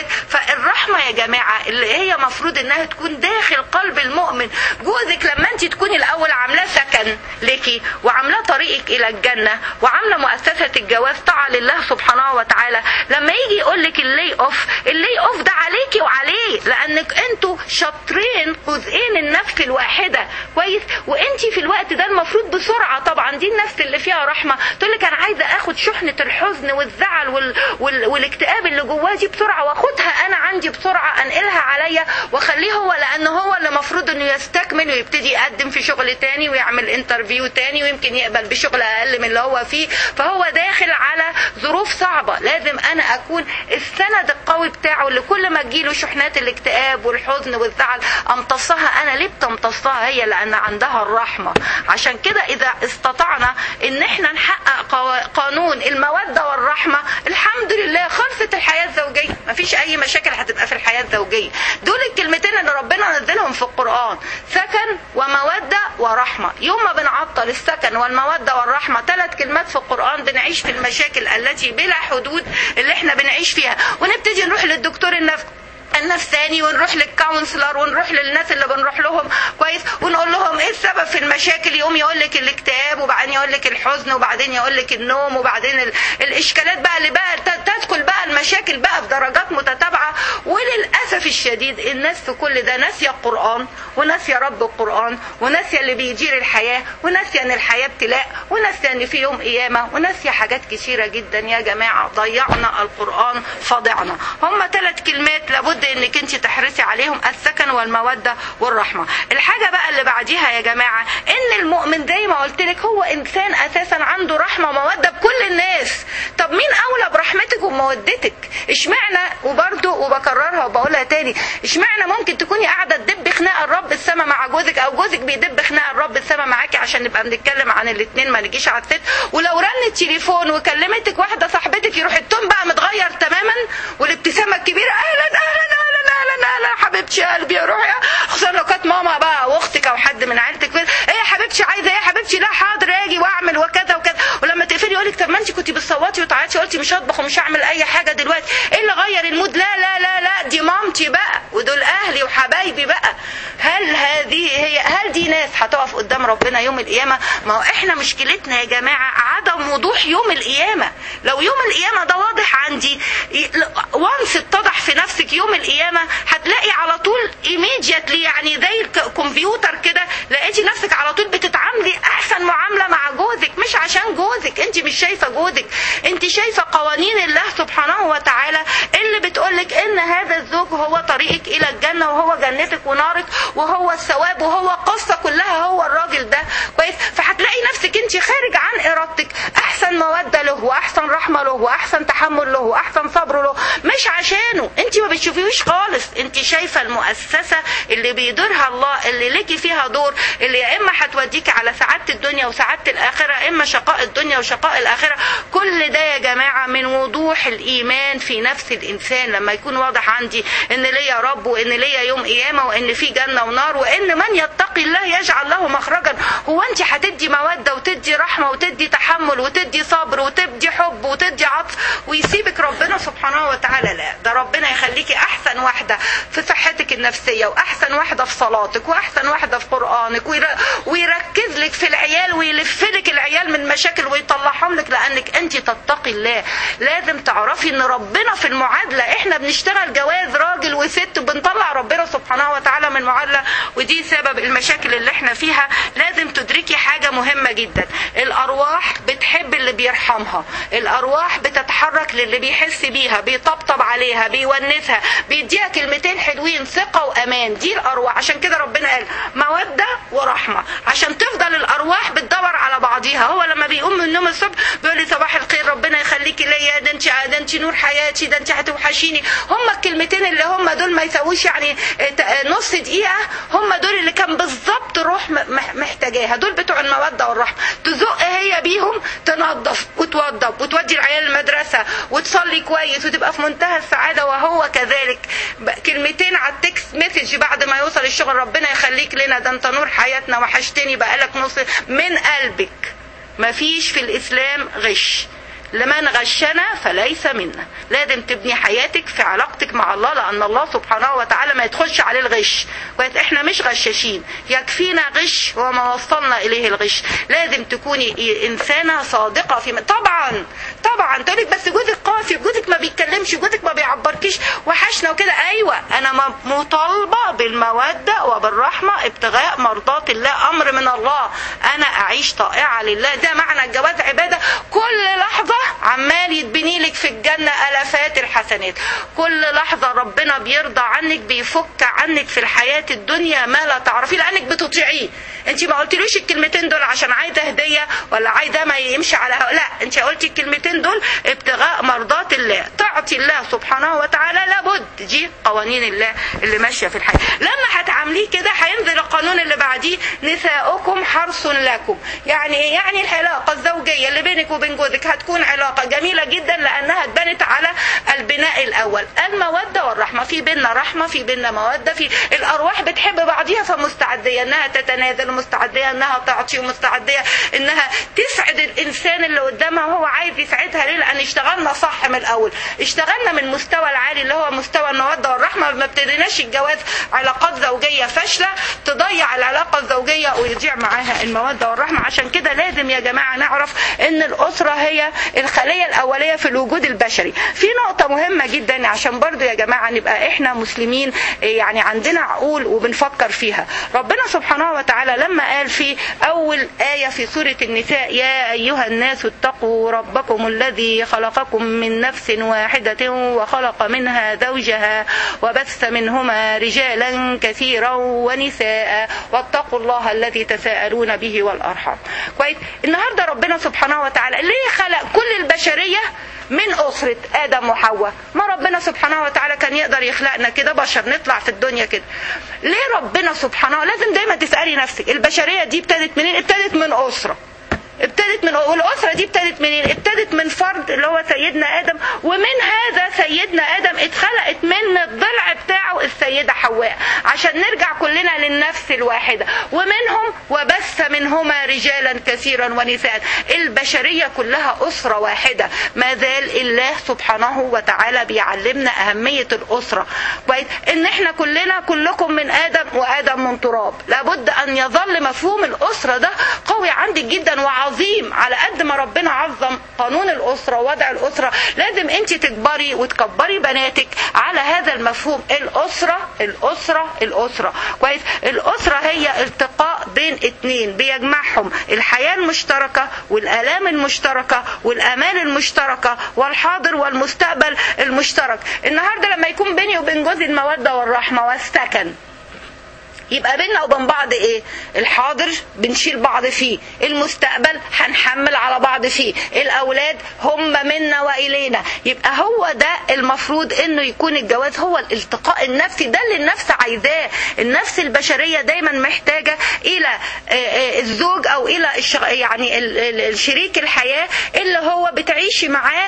فالرحمة يا جماعة اللي هي مفروض انها تكون داخل قلب المؤمن. جوزك لما انت تكوني الاول عاملاه سكن لك وعاملاه طريقك الى الجنة وعاملة مؤسسة الجواز طاعة لله سبحانه وتعالى، لما يجي يقولك اللي اوف، اللي اوف ده عليكي وعليه، لانك انتوا شاطرين جزئين النفس الواحدة كويس. وانت في الوقت ده المفروض بسرعة، طبعا دي النفس اللي فيها رحمة تقولك انا عايزة اخد شحنة الحزن والزعل وال... وال... والاكتئاب اللي جواه دي بسرعة واخدها انا عندي بسرعة انقلها عليا واخليه هو، لان هو اللي مفروض انه يستكمل ويبتدي يقدم في شغل تاني ويعمل انترفيو تاني ويمكن يقبل بشغل اقل من اللي هو فيه. فهو داخل على ظروف صعبة، لازم انا اكون السند القوي بتاعه اللي كل ما تجيله شحنات الاكتئاب والحزن والزعل امتصها انا. ليه بتمتصها؟ هي لان عندها الرحمة. عشان كده اذا استطعنا ان احنا نحقق قانون المودة والرحمة الحمد لله خلصت الحياة الزوجية، مفيش اي مشاكل هتبقى في الحياة الزوجية. دول الكلمتين اللي ربنا نزلهم في القرآن، سكن ومودة ورحمة. يوم ما بنعطل السكن والمودة والرحمة، ثلاث كلمات في القرآن، بنعيش في المشاكل التي بلا حدود اللي احنا بنعيش فيها، ونبتدي نروح للدكتور النفسي النفساني ونروح للكونسلر ونروح للناس اللي بنروح لهم كويس ونقول لهم ايه السبب في المشاكل. يقوم يقول لك الاكتئاب وبعدين يقول لك الحزن وبعدين يقول لك النوم وبعدين ال... الاشكالات بقى اللي بقى تدخل بقى المشاكل بقى بدرجات متتابعه. وللاسف الشديد الناس في كل ده ناسيه القران وناسيه رب القران وناسيه اللي بيدير الحياه وناسيه ان الحياه ابتلاء وناسيه ان في يوم قيامه وناسيه حاجات كثيره جدا. يا جماعه ضيعنا القران فضعنا. هم ثلاث كلمات لابد انك انت تحرصي عليهم، السكن والمودة والرحمة. الحاجة بقى اللي بعديها يا جماعة ان المؤمن زي ما قلت لك هو انسان اساسا عنده رحمة ومودة بكل الناس. طب مين اولى برحمتك ومودتك؟ اشمعنى؟ وبرده وبكررها وبقولها تاني، اشمعنى ممكن تكوني قاعدة تدب خناق الرب السما مع جوزك او جوزك بيدب خناق الرب السما معاكي، عشان نبقى بنتكلم عن الاثنين ما نجيش على الست. ولو رن التليفون وكلمتك واحدة صاحبتك يروح التون بقى متغير تماما والابتسامة الكبيرة اهلا اهلا لا لا لا حبيبتي قلبي يا روحي، خصوصا لو كانت ماما بقى واختك او حد من عيلتك، ايه يا حبيبتي عايزه ايه يا حبيبتي؟ لا حاضر اجي واعمل وكذا وكذا. ولما تقفلي يقول لك طب ما انت كنتي بتصوري بتصوتي وتعيطي قلتي مش هطبخ ومش هعمل اي حاجه دلوقتي، ايه اللي غير المود؟ لا لا لا لا دي مامتي بقى ودول اهلي وحبايبي بقى. هل هذه هي هل دي ناس هتقف قدام ربنا يوم القيامه؟ ما هو احنا مشكلتنا يا جماعه عدم وضوح يوم القيامه. لو يوم القيامه ده واضح عندي، وانس اتضح في نفسك يوم القيامه هتلاقي على طول immediately، يعني زي الكمبيوتر كده لقيتي نفسك على طول بتتعاملي احسن معامله مع جوزك، مش عشان جوزك، انت مش شايفه جوزك، انت شايفه قوانين الله سبحانه وتعالى اللي بتقولك ان هذا الزوج هو طريقك الى الجنه وهو جنتك ونارك وهو الثواب وهو القصه كلها هو الراجل ده كويس. فهتلاقي نفسك انت خارج عن ارادتك احسن موده له واحسن رحمه له واحسن تحمل له واحسن صبر له، مش عشانه، انت ما بتشوفيهوش خالص، انت شايفه المؤسسه اللي بيديرها الله اللي ليكي فيها دور، اللي يا اما هتوديكي على سعاده الدنيا وسعاده الاخره، اما شقاء الدنيا وشقاء الاخره. كل ده يا جماعه من وضوح الايمان في نفس الانسان. لما يكون واضح عندي ان ليا رب وان ليا يوم قيامه وان في جنه ونار وان من يتقي الله يجعل له مخرجا، هو انت هتدي موده وتدي رحمه وتدي تحمل وتدي صبر وتدي حب وتدي عطف ويسيبك ربنا سبحانه وتعالى؟ لا، ده ربنا يخليكي احسن واحده في صحتك النفسيه واحسن واحده في صلاتك واحسن واحده في قرانك، ويركز لك في العيال ويلف لك العيال من مشاكل ويطلعهم لك لانك انت تتقي الله. لازم تعرفي ان ربنا في المعادله، احنا بنشتغل جواز راجل وست بنطلع ربنا سبحانه وتعالى من المعادله، ودي سبب المشاكل اللي احنا فيها. لازم تدركي حاجه مهمه جدا، الارواح بتحب اللي بيرحمها، الارواح بتتحرك للي بيحس بيها، بيطبطب عليها، بيونسها، بيديها كلمتين حلوين، ثقه وامان. دي الارواح. عشان كده ربنا قال موده ورحمه، عشان تفضل الارواح بتدور على بعضيها. هو لما بيقوم من النوم الصبح بيقول لي صباح الخير، ربنا يخليكي ليا، ده انت ده انت نور حياتي، ده انت هتوحشيني. هم الكلمتين اللي هم دول ما يسووش يعني نص دقيقه، هم دول اللي كان بالظبط روح محتاجاها، دول بتوع الموده والرحمه. تزق هي بيهم، تنظف وتوضب وتودي العيال المدرسه وتصلي كويس وتبقى في منتهى السعاده، وهو كذلك. كلمتين على التكست مسج بعد ما يوصل الشغل، ربنا يخليك لنا، ده انت نور حياتنا، وحشتني، بقالك نص من قلبك. مفيش في الاسلام غش، لمن غشنا فليس منا. لازم تبني حياتك في علاقتك مع الله، لأن الله سبحانه وتعالى ما يدخلش عليه الغش. احنا مش غشاشين، يكفينا غش وما وصلنا إليه الغش. لازم تكوني إنسانة صادقة في م... طبعا طبعا تقولك بس جوزك قاسي، جوزك ما بيتكلمش، جوزك ما بيعبركيش، وحشنا وكده. أيوة، أنا مطالبة بالمودة وبالرحمة ابتغاء مرضات الله، أمر من الله. أنا أعيش طائعة لله، ده معنى الجواز عبادة. كل لحظة عمال يتبني لك في الجنة ألفات الحسنات، كل لحظة ربنا بيرضى عنك، بيفك عنك في الحياة الدنيا ما لا تعرفيه، لأنك بتطيعيه. انت ما قلتلوش الكلمتين دول عشان عايزة هدية ولا عايزة ما يمشي على هوا، لا، انت قلتي الكلمتين دول ابتغاء مرضات الله، تعطي الله سبحانه وتعالى. لابد، دي قوانين الله اللي ماشية في الحياة. لما هتعمليه كده هينزل القانون اللي بعديه، نساؤكم حرث لكم. يعني ايه؟ يعني العلاقة الزوجية اللي بينك وبين جوزك هتكون علاقة جميلة جدا، لأنها اتبنت على البناء الأول، المودة والرحمة. في بيننا رحمة، في بيننا مودة، في الأرواح بتحب بعضيها، فمستعدية انها تتنازل، ومستعدية انها تعطي، ومستعدية انها تسعد الإنسان اللي قدامها وهو عايز يسعدها. ليه؟ لأن اشتغلنا صح من الأول، اشتغلنا من المستوى العالي اللي هو مستوى المودة والرحمة. ما ابتديناش الجواز علاقات زوجية فاشلة تضيع العلاقة الزوجية ويضيع معاها المودة والرحمة. عشان كده لازم يا جماعة نعرف ان الأسرة هي الخلية الأولية في الوجود البشري. في نقطة مهمة جدا عشان برضو يا جماعة نبقى احنا مسلمين يعني عندنا عقول وبنفكر فيها. ربنا سبحانه وتعالى لما قال في أول آية في سورة النساء: يا أيها الناس اتقوا ربكم الذي خلقكم من نفس واحدة وخلق منها زوجها وبث منهما رجالا كثيرا ونساء واتقوا الله الذي تساءلون به والأرحام. كويس. النهاردة ربنا سبحانه وتعالى ليه خلق كل البشرية من أسرة آدم وحواء؟ ما ربنا سبحانه وتعالى كان يقدر يخلقنا كده بشر نطلع في الدنيا كده. ليه ربنا سبحانه؟ لازم دايما تسألي نفسك البشرية دي ابتدت منين؟ ابتدت من أسرة، ابتدت من والأسرة دي ابتدت منين؟ ابتدت من فرد اللي هو سيدنا آدم، ومن هذا سيدنا آدم اتخلقت من الضلع بتاعه السيدة السيدة حواء عشان نرجع كلنا للنفس الواحدة. ومنهم وبث منهما رجالا كثيرا ونساء. البشرية كلها أسرة واحدة. ما زال الله سبحانه وتعالى بيعلمنا أهمية الأسرة، إن احنا كلنا كلكم من آدم وآدم من تراب. لابد أن يظل مفهوم الأسرة ده قوي عندك جدا وعظيم. على قد ما ربنا عظم قانون الأسرة ووضع الأسرة، لازم انت تكبري وتكبري بناتك على هذا المفهوم. الأسرة الأسرة الأسرة كويس. الأسرة هي التقاء بين اتنين بيجمعهم الحياة المشتركة والآلام المشتركة والآمال المشتركة والحاضر والمستقبل المشترك. النهاردة لما يكون بيني وبين جوزي المودة والرحمة والسكن، يبقى بيننا وبين بعض ايه؟ الحاضر بنشيل بعض فيه، المستقبل هنحمل على بعض فيه، الاولاد هم منا والينا. يبقى هو ده المفروض انه يكون الجواز، هو الالتقاء النفسي ده اللي النفس عايزاه. النفس البشرية دايما محتاجة الى الزوج او الى يعني الشريك الحياة اللي هو بتعيشي معاه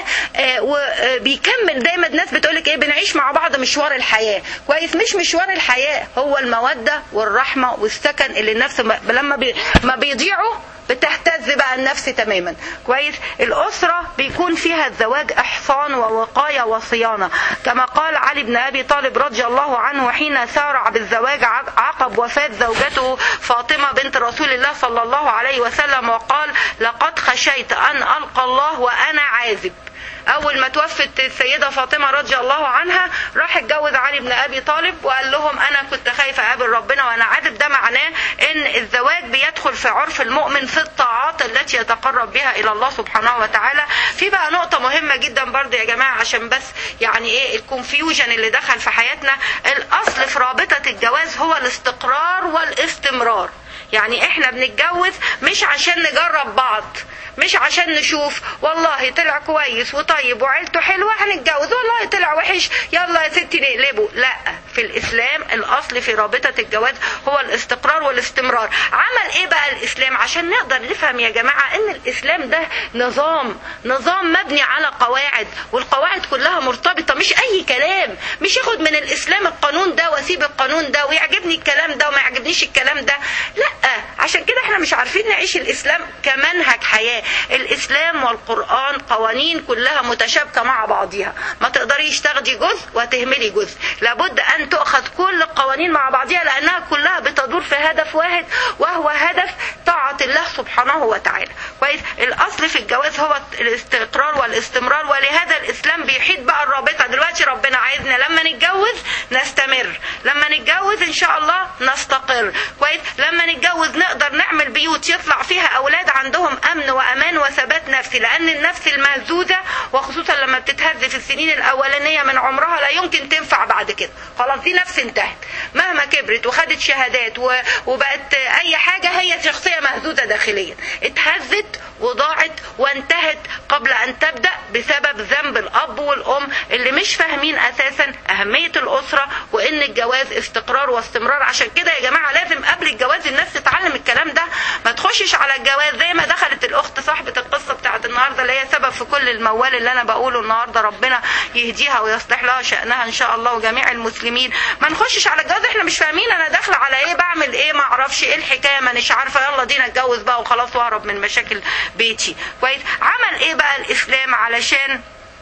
وبيكمل. دايما الناس بتقولك ايه؟ بنعيش مع بعض مشوار الحياة كويس. مش مشوار الحياة، هو المودة والرحمة والسكن اللي النفس لما بي ما بيضيعوا بتهتز بقى النفس تماما كويس. الأسرة بيكون فيها الزواج إحصان ووقاية وصيانة، كما قال علي بن أبي طالب رضي الله عنه حين سارع بالزواج عقب وفاة زوجته فاطمة بنت رسول الله صلى الله عليه وسلم، وقال: لقد خشيت أن ألقى الله وأنا عازب. أول ما توفت السيدة فاطمة رضي الله عنها راح اتجوز علي بن أبي طالب وقال لهم أنا كنت خايفة أقابل ربنا وأنا عازب. ده معناه إن الزواج بيدخل في عرف المؤمن في الطاعات التي يتقرب بها إلى الله سبحانه وتعالى. في بقى نقطة مهمة جدا برضه يا جماعة، عشان بس يعني إيه الكونفيوجن اللي دخل في حياتنا. الأصل في رابطة الجواز هو الاستقرار والاستمرار. يعني إحنا بنتجوز مش عشان نجرب بعض، مش عشان نشوف والله طلع كويس وطيب وعيلته حلوة هنتجوز، والله طلع وحش يلا يا ستي نقلبه. لا، في الإسلام الأصل في رابطة الجواز هو الاستقرار والاستمرار. عمل إيه بقى الإسلام عشان نقدر نفهم يا جماعة إن الإسلام ده نظام نظام مبني على قواعد، والقواعد كلها مرتبطة، مش أي كلام. مش ياخد من الإسلام القانون ده واسيب القانون ده ويعجبني الكلام ده وما يعجبنيش الكلام ده. لا، عشان كده احنا مش عارفين نعيش الإسلام كمنهج حياة. الإسلام والقرآن قوانين كلها متشابكة مع بعضها، ما تقدريش تاخدي جزء وتهملي جزء. لابد أن تأخذ كل القوانين مع بعضها لأنها كلها بتدور في هدف واحد، وهو هدف طاعة الله سبحانه وتعالى كويس. الأصل في الجواز هو الاستقرار والاستمرار، ولهذا الإسلام بيحيد بقى الرابطة. دلوقتي ربنا عايزنا لما نتجوز نستمر، لما نتجوز إن شاء الله نستقر كويس، لما نتجوز نقدر نعمل بيوت يطلع فيها أولاد عندهم أمن وأمان وثبات نفسي. لأن النفس المهزوزة وخصوصا لما بتتهز في السنين الأولانية من عمرها لا يمكن تنفع بعد كده. خلاص دي نفس انتهت، مهما كبرت وخدت شهادات وبقت أي حاجة هي شخصية مهزوزة داخليا، اتهزت وضاعت وانتهت قبل أن تبدأ بسبب ذنب الأب والأم اللي مش فاهمين أساسا أهمية الأسرة وإن الجواز استقرار واستمرار. عشان كده يا جماعة لازم قبل الجواز الناس تتعلم الكلام ده، ما تخشش على الجواز زي ما دخلت الأخت صاحبة القصة بتاعت النهاردة اللي هي سبب في كل الموال اللي أنا بقوله النهاردة. ربنا يهديها ويصلح لها شأنها إن شاء الله وجميع المسلمين. ما نخشش على الجواز احنا مش فاهمين أنا داخلة على إيه، بعمل إيه، ما أعرفش إيه الحكاية، ما مش عارفة، يلا دينا اتجوز بقى وخلاص واهرب من مشاكل بيتي كويس. عمل إيه بقى الإسلام علشان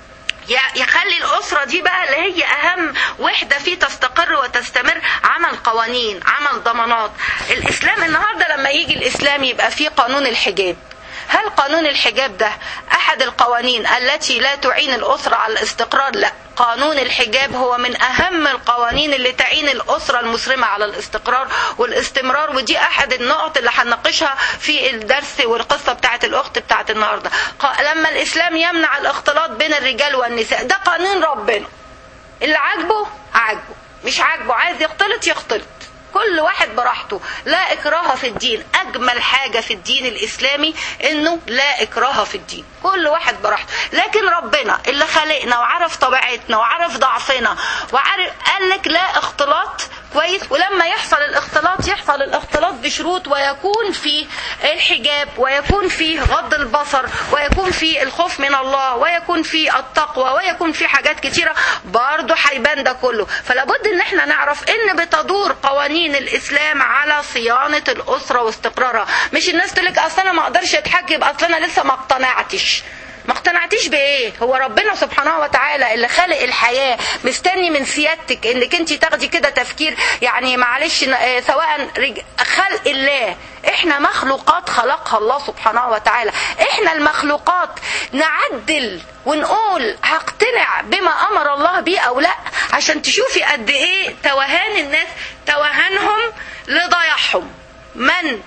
يخلي الأسرة دي بقى اللي هي أهم وحدة فيه تستقر وتستمر؟ عمل قوانين، عمل ضمانات. الإسلام النهاردة لما يجي الإسلام يبقى فيه قانون الحجاب. هل قانون الحجاب ده أحد القوانين التي لا تعين الأسرة على الاستقرار؟ لا، قانون الحجاب هو من أهم القوانين اللي تعين الأسرة المسلمة على الاستقرار والاستمرار. ودي أحد النقط اللي هنناقشها في الدرس والقصة بتاعت الأخت بتاعت النهاردة. لما الإسلام يمنع الاختلاط بين الرجال والنساء، ده قانون ربنا، اللي عاجبه عاجبه، مش عاجبه عايز يختلط يختلط، كل واحد براحته، لا إكراه في الدين. أجمل حاجة في الدين الإسلامي إنه لا إكراه في الدين، كل واحد براحته. لكن ربنا اللي خلقنا وعرف طبيعتنا وعرف ضعفنا وعرف قال لك لا اختلاط كويس. ولما يحصل الاختلاط يحصل الاختلاط بشروط، ويكون فيه الحجاب، ويكون فيه غض البصر، ويكون فيه الخوف من الله، ويكون فيه التقوى، ويكون فيه حاجات كتيرة برضو هيبان ده كله. فلابد ان احنا نعرف ان بتدور قوانين الاسلام على صيانة الاسرة واستقرارها. مش الناس تقولك اصل انا ما اقدرش اتحجب، اصل انا لسه ما اقتنعتش. ما اقتنعتيش بايه؟ هو ربنا سبحانه وتعالى اللي خالق الحياة مستني من سيادتك انك انت تاخدي كده تفكير، يعني معلش سواء خلق الله، احنا مخلوقات خلقها الله سبحانه وتعالى، احنا المخلوقات نعدل ونقول هقتنع بما امر الله بيه او لا، عشان تشوفي قد ايه توهان الناس، توهانهم لضياعهم. من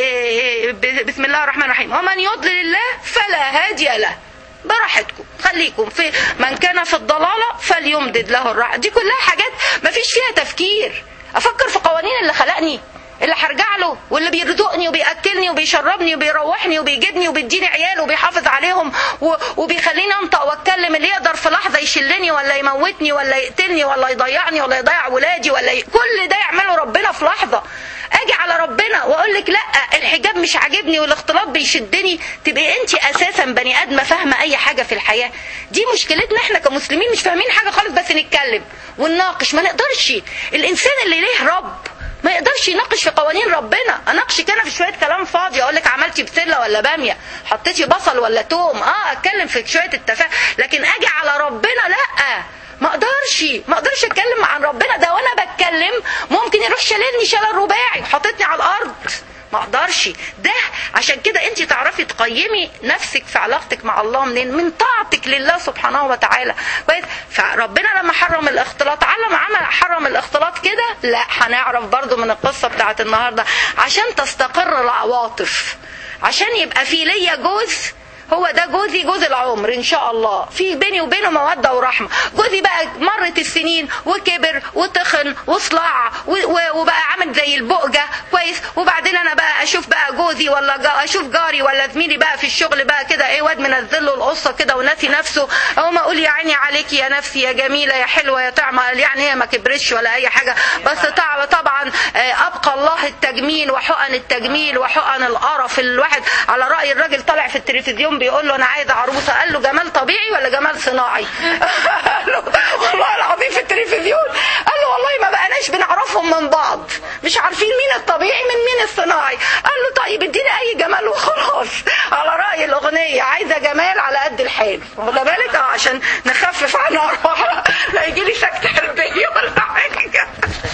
بسم الله الرحمن الرحيم ومن يضلل الله فلا هادي له. براحتكم، خليكم في من كان في الضلالة فليمدد له الرعد. دي كلها حاجات ما فيش فيها تفكير. افكر في قوانين اللي خلقني، اللي هرجع له، واللي بيرزقني وبيأكلني وبيشربني وبيروحني وبيجيبني وبيديني عيال وبيحافظ عليهم وبيخليني انطق واتكلم، اللي يقدر في لحظة يشلني ولا يموتني ولا يقتلني ولا يضيعني ولا يضيع ولادي ولا ي... كل ده يعمله ربنا في لحظة. اجي على ربنا واقول لك لا الحجاب مش عاجبني والاختلاط بيشدني، تبقي انت اساسا بني ادمه فاهمه اي حاجه في الحياه. دي مشكلتنا احنا كمسلمين، مش فاهمين حاجه خالص، بس نتكلم ونناقش. ما نقدرش. الانسان اللي ليه رب ما يقدرش يناقش في قوانين ربنا. اناقشك انا في شويه كلام فاضي، اقول لك عملتي بسله ولا باميه، حطيتي بصل ولا توم، اه اتكلم في شويه التفاهم. لكن اجي على ربنا لا، ما اقدرش ما اقدرش اتكلم عن ربنا. ده وانا بتكلم ممكن يروح شللني شلل رباعي، حطتني على الارض. ما اقدرش. ده عشان كده انت تعرفي تقيمي نفسك في علاقتك مع الله منين؟ من طاعتك لله سبحانه وتعالى. كويس. فربنا لما حرم الاختلاط علم عمل حرم الاختلاط كده؟ لا، هنعرف برضو من القصه بتاعت النهارده. عشان تستقر العواطف، عشان يبقى في ليا جوز، هو ده جوزي، جوز العمر ان شاء الله، في بيني وبينه موده ورحمه. جوزي بقى مرت السنين وكبر وتخن وصلع وبقى عامل زي البؤجه. كويس. وبعدين انا بقى اشوف بقى جوزي ولا جا اشوف جاري ولا زميلي بقى في الشغل بقى كده ايه، واد منزل له القصه كده وناسي نفسه، او ما اقول يا عيني عليكي يا نفسي يا جميله يا حلوه يا طعمه، يعني هي ما كبرتش ولا اي حاجه، بس طبعا ابقى الله التجميل وحقن التجميل وحقن القرف. الواحد على راي الراجل طالع في التلفزيون بيقول له انا عايزه عروسه، قال له جمال طبيعي ولا جمال صناعي؟ قال له والله العظيم في التلفزيون، قال له والله ما بقناش بنعرفهم من بعض، مش عارفين مين الطبيعي من مين الصناعي. قال له طيب اديني اي جمال وخلاص. على راي الاغنيه عايزه جمال على قد الحال، واخد بالك؟ اه عشان نخفف عن ارواحنا، لا يجي لي سكته قلبيه ولا حاجه.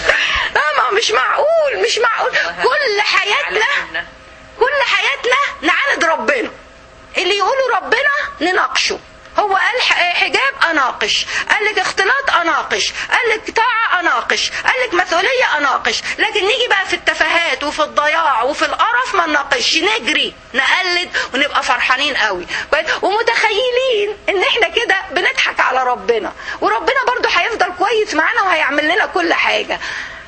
لا ما مش معقول، مش معقول. كل حياتنا كل حياتنا نعاند ربنا. اللي يقولوا ربنا نناقشه. هو قال حجاب اناقش، قال لك اختلاط اناقش، قال لك طاعه اناقش، قال لك مسؤوليه اناقش. لكن نيجي بقى في التفاهات وفي الضياع وفي القرف ما نناقش، نجري نقلد ونبقى فرحانين قوي ومتخيلين ان احنا كده بنضحك على ربنا، وربنا برضو هيفضل كويس معانا وهيعمل لنا كل حاجه.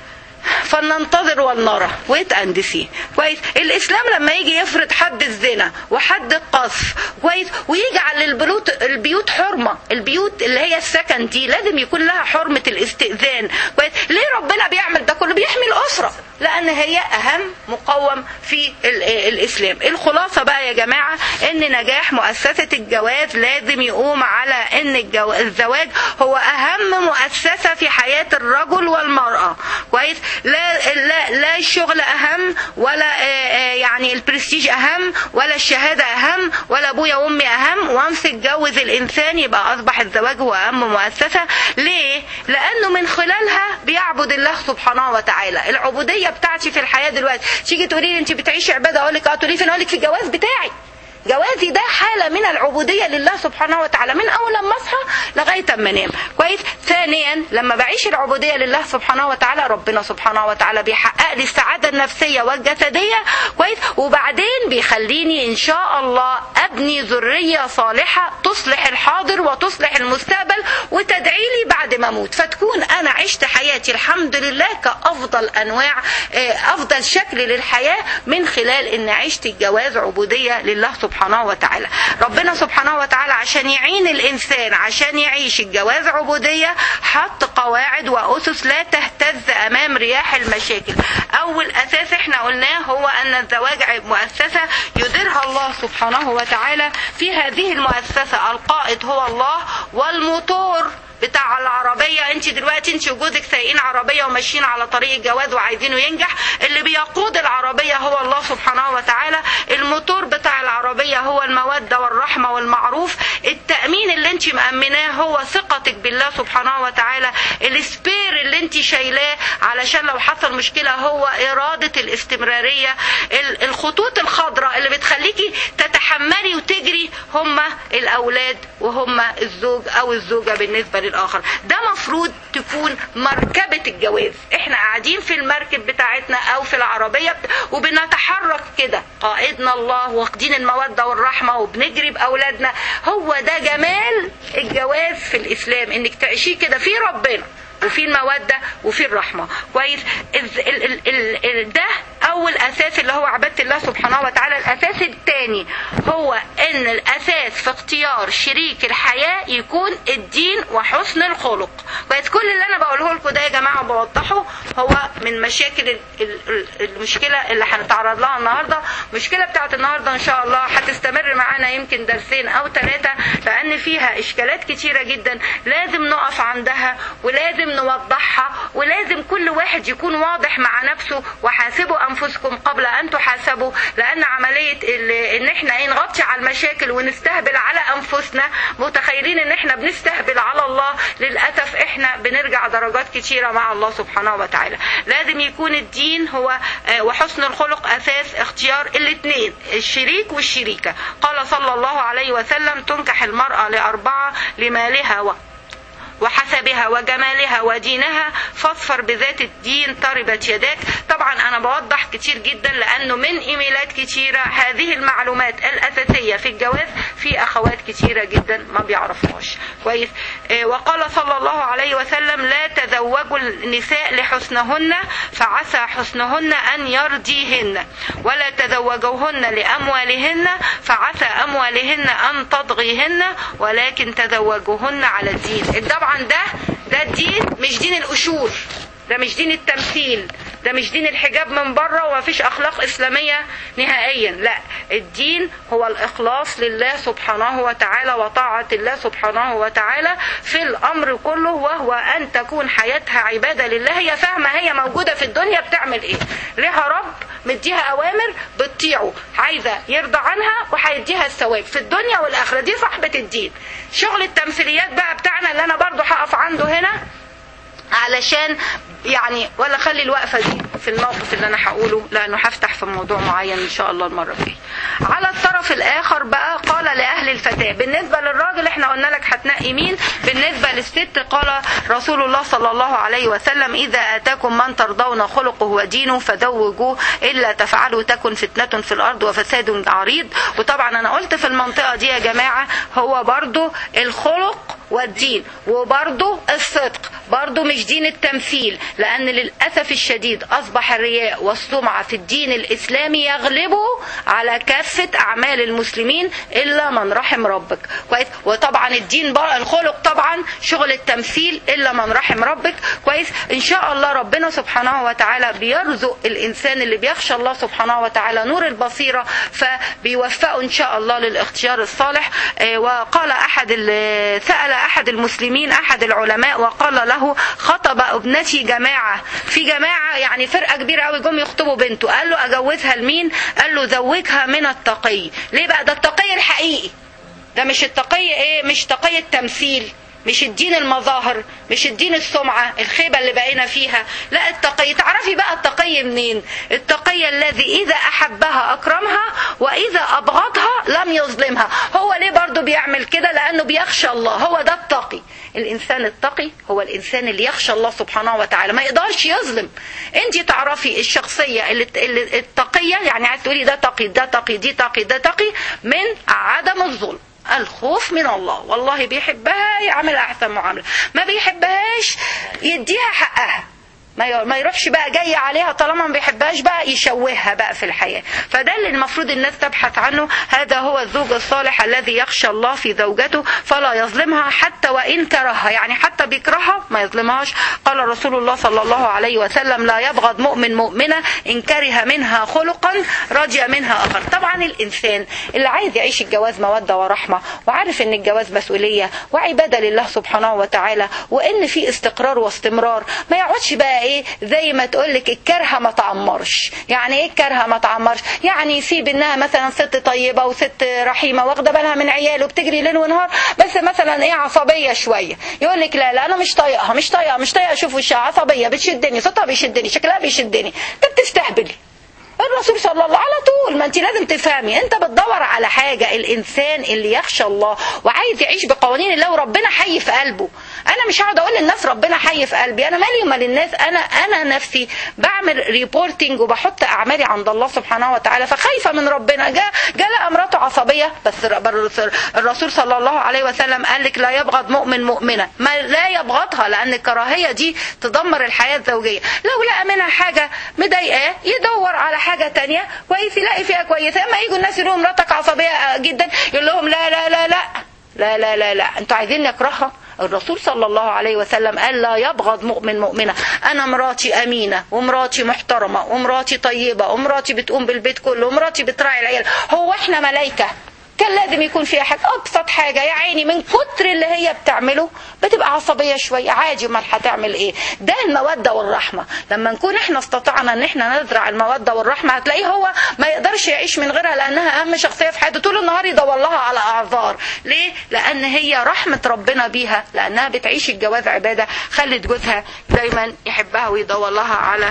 فلننتظر ونرى ويتأندسي. كويس. الاسلام لما يجي يفرض حد الزنا وحد القذف، كويس، ويجعل البيوت البيوت حرمه، البيوت اللي هي السكن دي لازم يكون لها حرمه الاستئذان. كويس. ليه ربنا بيعمل ده كله؟ بيحمي الاسره، لان هي اهم مقوم في الاسلام. الخلاصه بقى يا جماعه ان نجاح مؤسسه الجواز لازم يقوم على ان الزواج هو اهم مؤسسه في حياه الرجل والمراه. كويس. لا لا لا الشغل اهم، ولا يعني البرستيج اهم، ولا الشهاده اهم، ولا ابويا وامي اهم. وامس اتجوز الانسان يبقى اصبح الزواج هو اهم مؤسسه. ليه؟ لانه من خلالها بيعبد الله سبحانه وتعالى. العبوديه بتاعتي في الحياه دلوقتي، تيجي تقولي لي انت بتعيشي عباده، اقول لك اه. تقولي فين؟ اقول لك في الجواز بتاعي. جوازي ده حالة من العبودية لله سبحانه وتعالى من أول لما أصحى لغاية ما أنام. كويس. ثانيا لما بعيش العبودية لله سبحانه وتعالى، ربنا سبحانه وتعالى بيحقق لي السعادة النفسية والجسدية. كويس. وبعدين بيخليني إن شاء الله أبني ذرية صالحة تصلح الحاضر وتصلح المستقبل وتدعي لي بعد ما أموت، فتكون أنا عشت حياتي الحمد لله كأفضل أنواع أفضل شكل للحياة من خلال إن عشت الجواز عبودية لله سبحانه سبحانه وتعالى. ربنا سبحانه وتعالى عشان يعين الإنسان عشان يعيش الجواز عبودية حط قواعد وأسس لا تهتز أمام رياح المشاكل. أول أساس احنا قلناه هو أن الزواج مؤسسة يديرها الله سبحانه وتعالى. في هذه المؤسسة القائد هو الله، والموتور بتاع العربية، انت دلوقتي انت وجوزك سايقين عربية وماشيين على طريق الجواز وعايزينه ينجح، اللي بيقود العربية هو الله سبحانه وتعالى. الموتور بتاع العربية هو المودة والرحمة والمعروف. التأمين اللي انت مأمناه هو ثقتك بالله سبحانه وتعالى. السبير اللي انت شايلاه علشان لو حصل مشكلة هو إرادة الاستمرارية. الخطوط الخضراء اللي بتخليكي تتحملي وتجري هم الأولاد وهم الزوج أو الزوجة بالنسبة للآخر. ده مفروض تكون مركبة الجواز. احنا قاعدين في المركب بتاعتنا أو في العربية وبنتحرك كده، قائدنا الله، واخدين المودة والرحمة وبنجري بأولادنا. هو ده جمال الجواز في الإسلام، انك تعيشيه كده في ربنا وفي المودة وفي الرحمة. كويس. ال ال ال ال ده أول أساس اللي هو عبادة الله سبحانه وتعالى. الأساس الثاني هو أن الأساس في اختيار شريك الحياة يكون الدين وحسن الخلق. كويس. كل اللي أنا بقوله لكم ده يا جماعة بوضحه هو من مشاكل المشكلة اللي هنتعرض لها النهاردة. المشكلة بتاعت النهاردة إن شاء الله هتستمر معانا يمكن درسين أو ثلاثة، لأن فيها إشكالات كتيرة جدا لازم نقف عندها ولازم نوضحها، ولازم كل واحد يكون واضح مع نفسه. وحاسبوا أنفسكم قبل أن تحاسبوا، لأن عملية إن إحنا إيه نغطي على المشاكل ونستهبل على أنفسنا متخيلين إن إحنا بنستهبل على الله، للأسف إحنا بنرجع درجات كتيرة مع الله سبحانه وتعالى. لازم يكون الدين هو وحسن الخلق أساس اختيار الاثنين، الشريك والشريكة. قال صلى الله عليه وسلم: تنكح المرأة لأربعة: لمالها و وحسبها وجمالها ودينها، فاظفر بذات الدين تربت يداك. طبعا انا بوضح كتير جدا لانه من ايميلات كتيرة هذه المعلومات الاساسية في الجواز في اخوات كتيرة جدا ما بيعرفوهاش. كويس. وقال صلى الله عليه وسلم: لا تزوجوا النساء لحسنهن فعسى حسنهن ان يرضيهن، ولا تزوجوهن لاموالهن فعسى اموالهن ان تضغيهن، ولكن تزوجوهن على الدين. طبعا ده ده الدين مش دين القشور، ده مش دين التمثيل، ده مش دين الحجاب من بره ومفيش اخلاق اسلاميه نهائيا. لا، الدين هو الاخلاص لله سبحانه وتعالى وطاعه الله سبحانه وتعالى في الامر كله، وهو ان تكون حياتها عباده لله. هي فاهمه هي موجوده في الدنيا بتعمل ايه، لها رب مديها اوامر بتطيعه، عايزه يرضى عنها وهيديها الثواب في الدنيا والاخره. دي صاحبه الدين. شغل التمثيليات بقى بتاعنا اللي انا برضو هقف عنده هنا علشان يعني، ولا خلي الوقفة دي في الموقف اللي انا هقوله لانه هفتح في موضوع معين ان شاء الله المرة الجاية. على الطرف الاخر بقى قال لاهل الفتاة. بالنسبة للراجل احنا قلنا لك هتنقي مين، بالنسبة للست قال رسول الله صلى الله عليه وسلم: اذا اتاكم من ترضون خلقه ودينه فزوجوه، الا تفعلوا تكن فتنة في الارض وفساد عريض. وطبعا انا قلت في المنطقة دي يا جماعة هو برضو الخلق والدين وبرضو الصدق، برضو مش دين التمثيل، لأن للأسف الشديد أصبح الرياء والسمعة في الدين الإسلامي يغلبوا على كافة أعمال المسلمين إلا من رحم ربك. كويس. وطبعا الدين الخلق طبعا شغل التمثيل إلا من رحم ربك. كويس. إن شاء الله ربنا سبحانه وتعالى بيرزق الإنسان اللي بيخشى الله سبحانه وتعالى نور البصيرة، فبيوفقه إن شاء الله للاختيار الصالح. وقال أحد سأل أحد المسلمين أحد العلماء وقال له: خطب ابنتي جماعة، في جماعة يعني فرقة كبيرة قوي جم يخطبوا بنته، قال له: أجوزها لمين؟ قال له: زوجها من التقي. ليه بقى؟ ده التقي الحقيقي، ده مش التقي ايه، مش تقي التمثيل، مش الدين المظاهر، مش الدين السمعة الخيبة اللي بقينا فيها. لا، التقي. تعرفي بقى التقي منين؟ التقي الذي إذا أحبها أكرمها وإذا أبغضها لم يظلمها. هو ليه برضو بيعمل كده؟ لأنه بيخشى الله. هو ده التقي. الإنسان التقي هو الإنسان اللي يخشى الله سبحانه وتعالى، ما يقدرش يظلم. انت تعرفي الشخصية اللي التقية، يعني عايز تقولي ده تقي ده تقي دي تقي ده تقي، من عدم الظلم، الخوف من الله. والله بيحبها يعمل احسن معامله، ما بيحبهاش يديها حقها، ما يروحش بقى جاي عليها طالما ما بيحبهاش بقى يشوهها بقى في الحياة. فده اللي المفروض الناس تبحث عنه. هذا هو الزوج الصالح الذي يخشى الله في زوجته فلا يظلمها حتى وإن كرهها، يعني حتى بيكرهها ما يظلمهاش. قال رسول الله صلى الله عليه وسلم لا يبغض مؤمن مؤمنة إن كره منها خلقا رجع منها آخر. طبعا الإنسان اللي عايز يعيش الجواز مودة ورحمة وعارف إن الجواز مسؤولية وعبادة لله سبحانه وتعالى وإن في استقرار واستمرار، ما يقعدش بقى ايه زي ما تقولك الكرهة ما تعمرش. يعني ايه الكرهة ما تعمرش؟ يعني يسيب انها مثلا ست طيبة وست رحيمة واخدة بالها من عياله وبتجري ليل ونهار، بس مثلا ايه عصبية شوية، يقولك لا لا انا مش طايقها مش طايقة مش طايقة اشوف وشها، عصبية بتشدني، صوتها بيشدني، شكلها بيشدني. انت بتستهبلي. الرسول صلى الله على طول، ما انت لازم تفهمي انت بتدور على حاجة. الانسان اللي يخشى الله وعايز يعيش بقوانين الله وربنا حي في قلبه. انا مش هقعد اقول للناس ربنا حي في قلبي، انا مالي ومال الناس، انا انا نفسي بعمل ريبورتنج وبحط اعمالي عند الله سبحانه وتعالى. فخايفة من ربنا. جاء جاء لقى مراته عصبية، بس الرسول صلى الله عليه وسلم قال لك لا يبغض مؤمن مؤمنة، ما لا يبغضها، لان الكراهية دي تدمر الحياة الزوجية. لو لقى منها حاجة مضايقاه يدور على حاجة تانية كويس يلاقي فيها كويسة. اما يجوا الناس يقولوا مراتك عصبية جدا يقول لهم لا لا لا لا لا لا لا, لا. انتوا عايزين نكرهها؟ الرسول صلى الله عليه وسلم قال لا يبغض مؤمن مؤمنة. انا مراتي امينة ومراتي محترمة ومراتي طيبة ومراتي بتقوم بالبيت كله ومراتي بتراعي العيال. هو احنا ملايكة؟ كان لازم يكون فيها حاجة، أبسط حاجة يا عيني من كتر اللي هي بتعمله بتبقى عصبية شوية، عادي ما هتعمل ايه. ده المودة والرحمة. لما نكون احنا استطعنا ان احنا نزرع المودة والرحمة هتلاقيه هو ما يقدرش يعيش من غيرها، لانها اهم شخصية في حياته. طول النهار يدور لها على اعذار. ليه؟ لان هي رحمة ربنا بيها، لانها بتعيش الجواز عبادة، خلت جوزها دايما يحبها ويدور لها على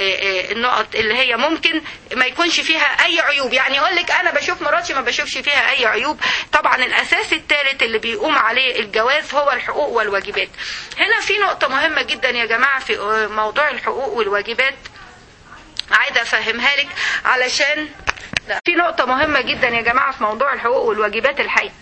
النقط اللي هي ممكن ما يكونش فيها اي عيوب. يعني يقول لك انا بشوف مراتي ما بشوفش فيها اي عيوب. طبعا الاساس الثالث اللي بيقوم عليه الجواز هو الحقوق والواجبات. هنا في نقطة مهمة جدا يا جماعة في موضوع الحقوق والواجبات، عايزة افهمها لك علشان لا. في نقطة مهمة جدا يا جماعة في موضوع الحقوق والواجبات. الحقيقة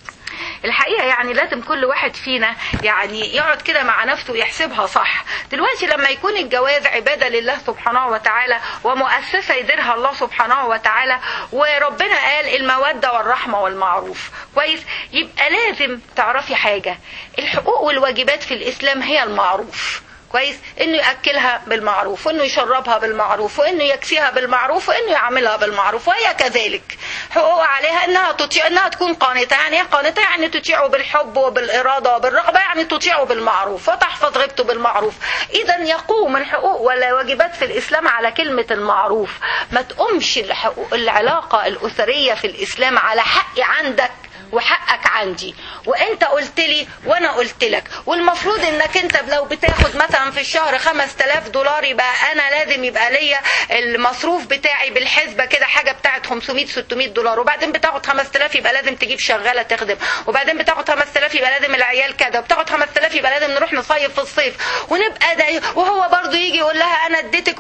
الحقيقة يعني لازم كل واحد فينا يعني يقعد كده مع نفسه يحسبها صح. دلوقتي لما يكون الجواز عبادة لله سبحانه وتعالى ومؤسسة يديرها الله سبحانه وتعالى، وربنا قال المودة والرحمة والمعروف كويس، يبقى لازم تعرفي حاجة. الحقوق والواجبات في الإسلام هي المعروف كويس، انه يأكلها بالمعروف وانه يشربها بالمعروف وانه يكسيها بالمعروف وانه يعملها بالمعروف، وهي كذلك حقوق عليها انها تطيع، انها تكون قانتة. يعني ايه قانتة؟ يعني تطيعه بالحب وبالإرادة وبالرغبة، يعني تطيعه بالمعروف وتحفظ غيبته بالمعروف. اذا يقوم الحقوق والواجبات في الإسلام على كلمة المعروف. ما تقومش الحقوق العلاقة الأسرية في الإسلام على حقي عندك وحقك عندي، وانت قلت لي وانا قلت لك. والمفروض انك انت لو بتاخد مثلا في الشهر خمس تلاف دولار يبقى انا لازم يبقى ليا المصروف بتاعي بالحسبة كده حاجة بتاعت خمسمية ستمية دولار، وبعدين بتاخد خمس تلاف يبقى لازم تجيب شغالة تخدم، وبعدين بتاخد خمس تلاف يبقى لازم العيال كده، وبتاخد خمس تلاف يبقى لازم نروح نصيف في الصيف ونبقى ده. وهو برضو يجي يقول لها انا اديتك.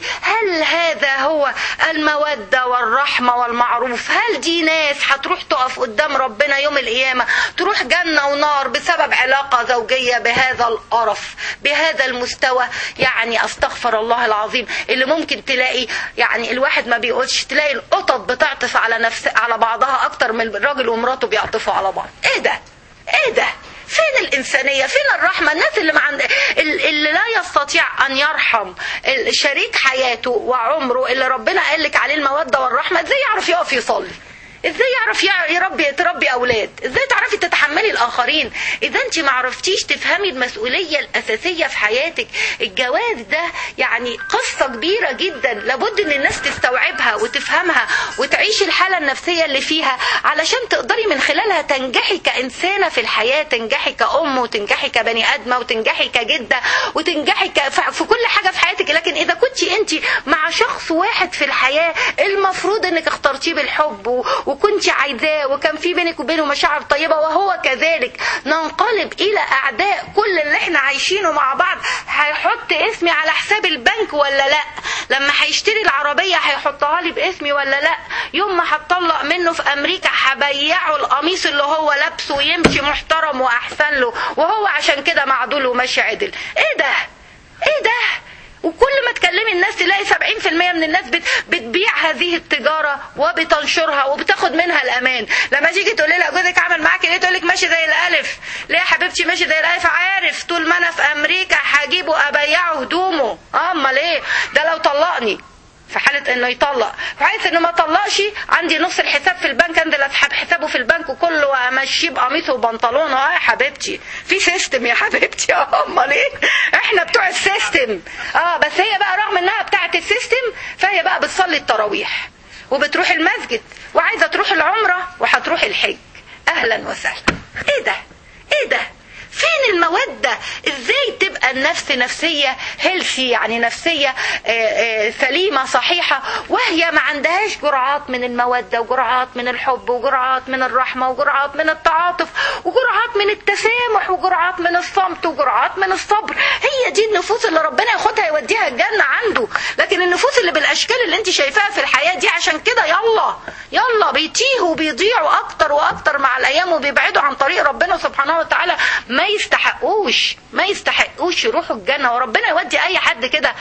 هل هذا هو المودة والرحمة والمعروف؟ هل دي ناس هتروح تقف قدام ربنا يوم القيامة تروح جنة ونار بسبب علاقة زوجية بهذا القرف بهذا المستوى؟ يعني استغفر الله العظيم. اللي ممكن تلاقي يعني الواحد ما بيقولش، تلاقي القطط بتعطف على نفس على بعضها اكتر من الراجل ومراته بيعطفوا على بعض. ايه ده؟ ايه ده؟ فين الإنسانية؟ فين الرحمة؟ الناس اللي, عند... اللي لا يستطيع أن يرحم شريك حياته وعمره اللي ربنا قال لك عليه المودة والرحمة، ازاي يعرف يقف يصلي؟ ازاي يعرف يربي تربي اولاد؟ ازاي تعرفي تتحملي الاخرين اذا انت ما عرفتيش تفهمي المسؤوليه الاساسيه في حياتك؟ الجواز ده يعني قصه كبيره جدا، لابد ان الناس تستوعبها وتفهمها وتعيش الحاله النفسيه اللي فيها علشان تقدري من خلالها تنجحي كانسانه في الحياه، تنجحي كأم وتنجحي كبني ادمه وتنجحي كجده وتنجحي ك... في كل حاجه في حياتك. لكن اذا كنت انت مع شخص واحد في الحياه المفروض انك اخترتيه بالحب و... وكنت عايزاه وكان في بينك وبينه مشاعر طيبة وهو كذلك، ننقلب إلى أعداء. كل اللي احنا عايشينه مع بعض هيحط اسمي على حساب البنك ولا لا؟ لما هيشتري العربية هيحطها لي باسمي ولا لا؟ يوم ما هتطلق منه في أمريكا هبيعه القميص اللي هو لابسه ويمشي محترم وأحسن له، وهو عشان كده معدول وماشي عدل. ايه ده؟ ايه ده؟ وكل ما تكلمي الناس تلاقي سبعين في المية من الناس بتبيع هذه التجارة وبتنشرها وبتاخد منها الأمان. لما تيجي تقولي لها جوزك عمل معاكي ليه تقولك ماشي زي الألف. ليه يا حبيبتي ماشي زي الألف؟ عارف طول ما أنا في أمريكا هجيبه أبيعه هدومه. أمال إيه؟ ده لو طلقني في حالة انه يطلق، في حالة انه ما طلقش عندي نص الحساب في البنك، انزل اسحب حسابه في البنك كله وامشيه بقميصه وبنطلونه. اه يا حبيبتي في سيستم يا حبيبتي. اه امال ايه؟ احنا بتوع السيستم. اه بس هي بقى رغم انها بتاعة السيستم فهي بقى بتصلي التراويح وبتروح المسجد وعايزة تروح العمرة وهتروح الحج. اهلا وسهلا. ايه ده؟ ايه ده؟ فين المودة؟ ازاي تبقى النفس نفسية هيلثي، يعني نفسية سليمة صحيحة، وهي ما عندهاش جرعات من المودة وجرعات من الحب وجرعات من الرحمة وجرعات من التعاطف وجرعات من التسامح وجرعات من الصمت وجرعات من الصبر. هي دي النفوس اللي ربنا ياخدها يوديها الجنة عنده. لكن النفوس اللي بالاشكال اللي انت شايفاها في الحياة دي عشان كده يلا يلا بيتيهوا وبيضيعوا اكتر واكتر مع الايام وبيبعدوا عن طريق ربنا سبحانه وتعالى. ما يستحقوش ما يستحقوش يروحوا الجنة. وربنا يودي اي حد كده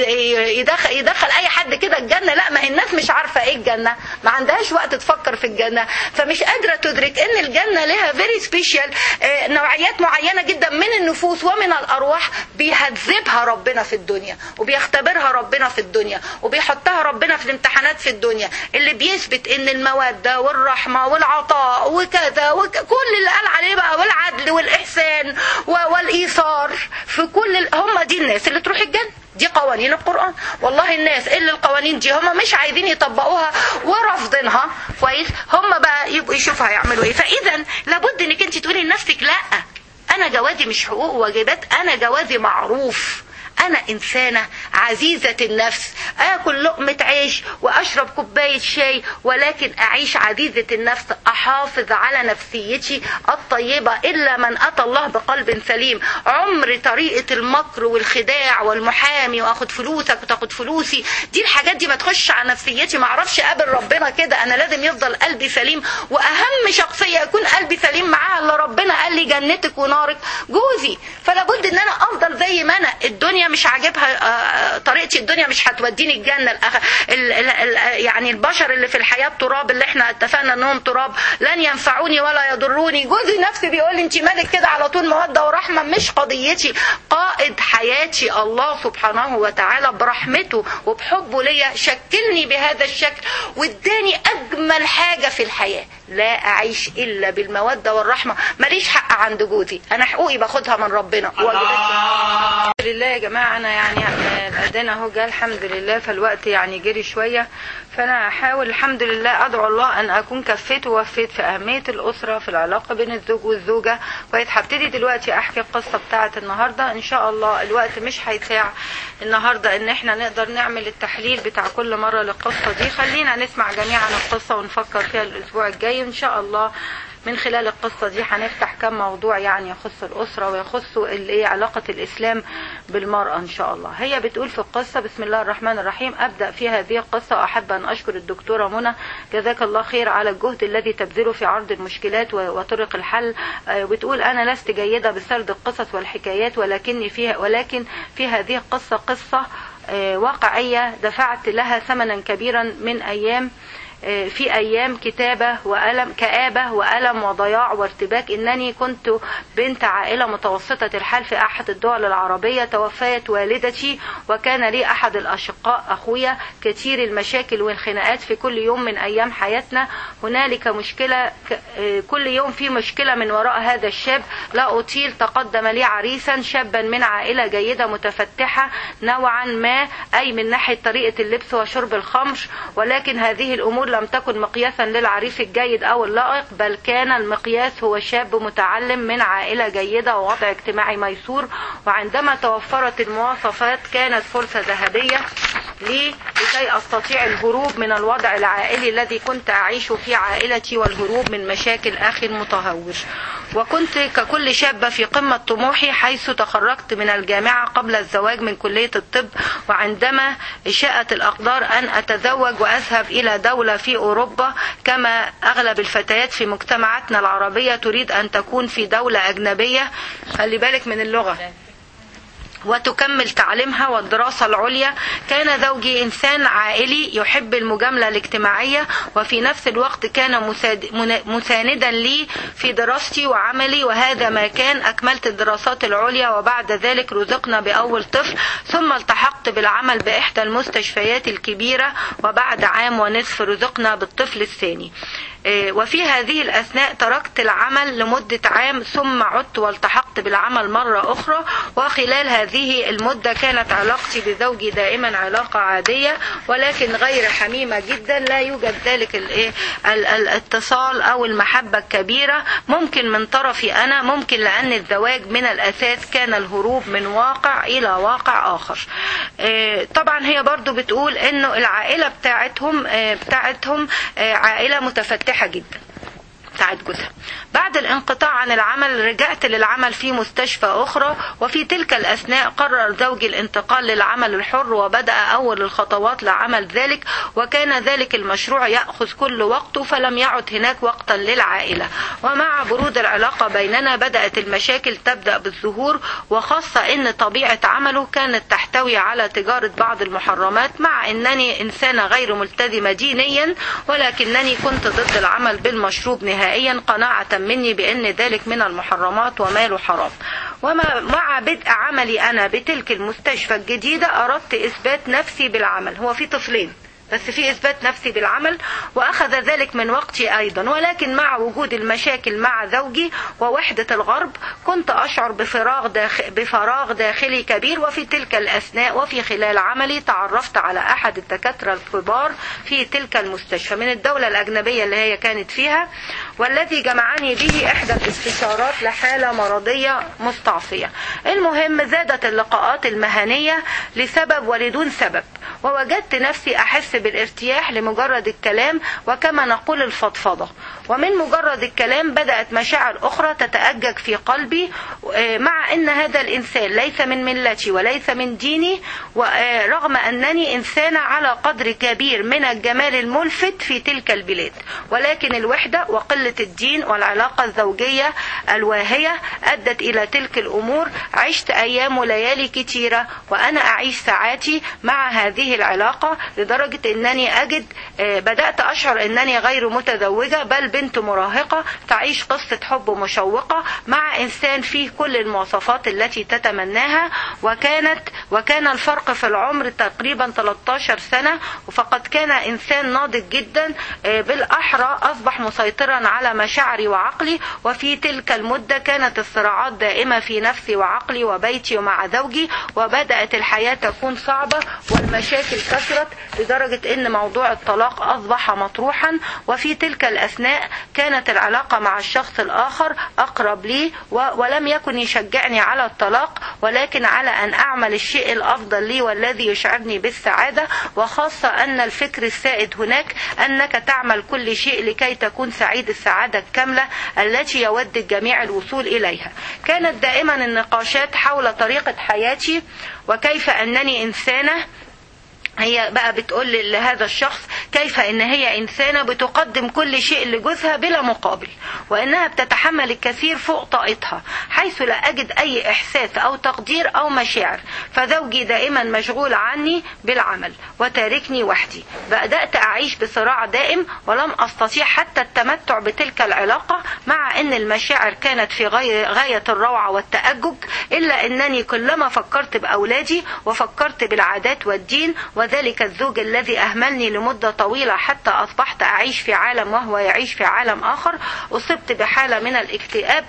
يدخل, يدخل اي حد كده الجنة؟ لا، ما هي الناس مش عارفة ايه الجنة، ما عندهاش وقت تفكر في الجنة، فمش قادرة تدرك ان الجنة لها فيري سبيشال نوعيات معينة جدا من النفوس ومن الارواح بيهذبها ربنا في الدنيا وبيختبرها ربنا في الدنيا وبيحطها ربنا في الامتحانات في الدنيا، اللي بيثبت ان المودة والرحمة والعطاء وكذا وكل اللي قال عليه بقى والعدل والإحسان والإيثار في كل هم دي الناس اللي تروح الجنة. دي قوانين القرآن. والله الناس اللي القوانين دي هم مش عايزين يطبقوها ورافضينها كويس، هم بقى يبقوا يشوفوا هيعملوا ايه. فإذا لابد انك انت تقولي لنفسك لا، انا جوازي مش حقوق وواجبات، انا جوازي معروف، أنا إنسانة عزيزة النفس، آكل لقمة عيش وأشرب كوباية شاي، ولكن أعيش عزيزة النفس، أحافظ على نفسيتي الطيبة. إلا من أتى الله بقلب سليم. عمر طريقة المكر والخداع والمحامي وأخد فلوسك وتاخد فلوسي، دي الحاجات دي ما تخش على نفسيتي، ما أعرفش أقابل ربنا كده. أنا لازم يفضل قلبي سليم، وأهم شخصية يكون قلبي سليم معاها اللي ربنا قال لي جنتك ونارك جوزي. فلابد إن أنا أفضل زي ما أنا. الدنيا مش عاجبها طريقتي، الدنيا مش هتوديني الجنة. ال ال ال يعني البشر اللي في الحياة التراب اللي احنا اتفقنا انهم تراب، لن ينفعوني ولا يضروني. جوزي نفسي بيقول لي انت مالك كده على طول مودة ورحمة، مش قضيتي. قائد حياتي الله سبحانه وتعالى برحمته وبحبه ليا شكلني بهذا الشكل واداني اجمل حاجة في الحياة. لا اعيش الا بالمودة والرحمة. ماليش حق عند جوزي، انا حقوقي باخدها من ربنا. الحمد لله يا جماعة، انا يعني الاذان اهو جه الحمد لله، فالوقت يعني جري شوية، فانا احاول الحمد لله ادعو الله ان اكون كفيت ووفيت في اهمية الاسرة في العلاقة بين الزوج والزوجة. كويس، هبتدي دلوقتي احكي القصة بتاعة النهاردة. ان شاء الله الوقت مش هيساع النهاردة ان احنا نقدر نعمل التحليل بتاع كل مرة للقصة دي. خلينا نسمع جميعا القصة ونفكر فيها الاسبوع الجاي ان شاء الله. من خلال القصة دي هنفتح كم موضوع يعني يخص الأسرة ويخص الايه علاقة الإسلام بالمرأة إن شاء الله. هي بتقول في القصة: بسم الله الرحمن الرحيم. أبدأ في هذه القصة وأحب أن أشكر الدكتورة منى جزاك الله خير على الجهد الذي تبذله في عرض المشكلات وطرق الحل. بتقول: أنا لست جيدة بسرد القصص والحكايات، ولكني فيها ولكن في هذه القصة قصة واقعية دفعت لها ثمنا كبيرا من أيام في أيام كتابة وألم كآبة وألم وضياع وارتباك. إنني كنت بنت عائلة متوسطة الحال في أحد الدول العربية. توفيت والدتي وكان لي أحد الأشقاء أخويا. كثير المشاكل والخناقات في كل يوم من أيام حياتنا. هنالك مشكلة، كل يوم في مشكلة من وراء هذا الشاب. لا أطيل، تقدم لي عريسا شابا من عائلة جيدة متفتحة نوعا ما، أي من ناحية طريقة اللبس وشرب الخمر، ولكن هذه الأمور لم تكن مقياسا للعريس الجيد أو اللائق، بل كان المقياس هو شاب متعلم من عائلة جيدة ووضع اجتماعي ميسور. وعندما توفرت المواصفات كانت فرصة ذهبية لي لكي أستطيع الهروب من الوضع العائلي الذي كنت أعيش في عائلتي والهروب من مشاكل أخي المتهور. وكنت ككل شابة في قمة طموحي حيث تخرجت من الجامعة قبل الزواج من كلية الطب. وعندما شاءت الأقدار أن أتزوج وأذهب إلى دولة في أوروبا، كما أغلب الفتيات في مجتمعاتنا العربية تريد أن تكون في دولة أجنبية. خلي بالك من اللغة. وتكمل تعليمها والدراسة العليا. كان زوجي إنسان عائلي يحب المجاملة الاجتماعية، وفي نفس الوقت كان مساندا لي في دراستي وعملي، وهذا ما كان. أكملت الدراسات العليا وبعد ذلك رزقنا بأول طفل، ثم التحقت بالعمل بإحدى المستشفيات الكبيرة، وبعد عام ونصف رزقنا بالطفل الثاني. وفي هذه الأثناء تركت العمل لمدة عام، ثم عدت والتحقت بالعمل مرة أخرى. وخلال هذه المدة كانت علاقتي بزوجي دائما علاقة عادية ولكن غير حميمة جدا، لا يوجد ذلك الاتصال أو المحبة الكبيرة، ممكن من طرفي أنا، ممكن لأن الزواج من الأساس كان الهروب من واقع إلى واقع آخر. طبعا هي برضو بتقول إنه العائلة بتاعتهم بتاعتهم عائلة متفتحة جدا بتاعت جوزها. بعد الانقطاع عن العمل رجعت للعمل في مستشفى أخرى، وفي تلك الأثناء قرر زوجي الانتقال للعمل الحر، وبدأ أول الخطوات لعمل ذلك، وكان ذلك المشروع يأخذ كل وقته، فلم يعد هناك وقتا للعائلة. ومع برود العلاقة بيننا بدأت المشاكل تبدأ بالظهور، وخاصة أن طبيعة عمله كانت تحتوي على تجارة بعض المحرمات، مع أنني إنسانة غير ملتزمة دينيا، ولكنني كنت ضد العمل بالمشروب نهائيا، قناعة مني بأن ذلك من المحرمات وماله حرام. ومع بدء عملي أنا بتلك المستشفى الجديدة أردت إثبات نفسي بالعمل. هو في طفلين بس في إثبات نفسي بالعمل، وأخذ ذلك من وقتي أيضا، ولكن مع وجود المشاكل مع زوجي ووحدة الغرب كنت أشعر بفراغ, داخل بفراغ داخلي كبير. وفي تلك الأثناء وفي خلال عملي تعرفت على أحد الدكاترة الكبار في تلك المستشفى من الدولة الأجنبية اللي هي كانت فيها، والذي جمعني به إحدى الاستشارات لحالة مرضية مستعصية. المهم زادت اللقاءات المهنية لسبب ولدون سبب، ووجدت نفسي أحس بالارتياح لمجرد الكلام، وكما نقول الفضفضة. ومن مجرد الكلام بدأت مشاعر أخرى تتأجج في قلبي، مع أن هذا الإنسان ليس من ملتي وليس من ديني، ورغم أنني إنسانة على قدر كبير من الجمال الملفت في تلك البلاد، ولكن الوحدة وقلة الدين والعلاقة الزوجية الواهية أدت إلى تلك الأمور. عشت أيام وليالي كتيرة وأنا أعيش ساعاتي مع هذه العلاقة، لدرجة أنني أجد بدأت أشعر أنني غير متزوجة، بل بنت مراهقة تعيش قصة حب مشوقة مع إنسان فيه كل المواصفات التي تتمناها. وكانت وكان الفرق في العمر تقريبا ثلاثة عشر سنة، فقد كان إنسان ناضج جدا، بالأحرى أصبح مسيطرا على مشاعري وعقلي. وفي تلك المدة كانت الصراعات دائمة في نفسي وعقلي وبيتي ومع زوجي، وبدأت الحياة تكون صعبة والمشاكل كثرت لدرجة أن موضوع الطلاق أصبح مطروحا. وفي تلك الأثناء كانت العلاقة مع الشخص الآخر أقرب لي، ولم يكن يشجعني على الطلاق، ولكن على أن أعمل الشيء الأفضل لي والذي يشعرني بالسعادة. وخاصة أن الفكر السائد هناك أنك تعمل كل شيء لكي تكون سعيد السعادة الكاملة التي يود الجميع الوصول إليها. كانت دائما النقاشات حول طريقة حياتي، وكيف أنني إنسانة، هي بقى بتقول لهذا الشخص كيف ان هي انسانة بتقدم كل شيء لجوزها بلا مقابل، وانها بتتحمل الكثير فوق طاقتها، حيث لا اجد اي احساس او تقدير او مشاعر. فزوجي دائما مشغول عني بالعمل وتاركني وحدي. بدأت اعيش بصراع دائم، ولم استطيع حتى التمتع بتلك العلاقة، مع ان المشاعر كانت في غاية الروعة والتأجج، الا انني كلما فكرت باولادي وفكرت بالعادات والدين، وذلك الزوج الذي أهملني لمدة طويلة حتى أصبحت أعيش في عالم وهو يعيش في عالم آخر، أصبت بحالة من الاكتئاب.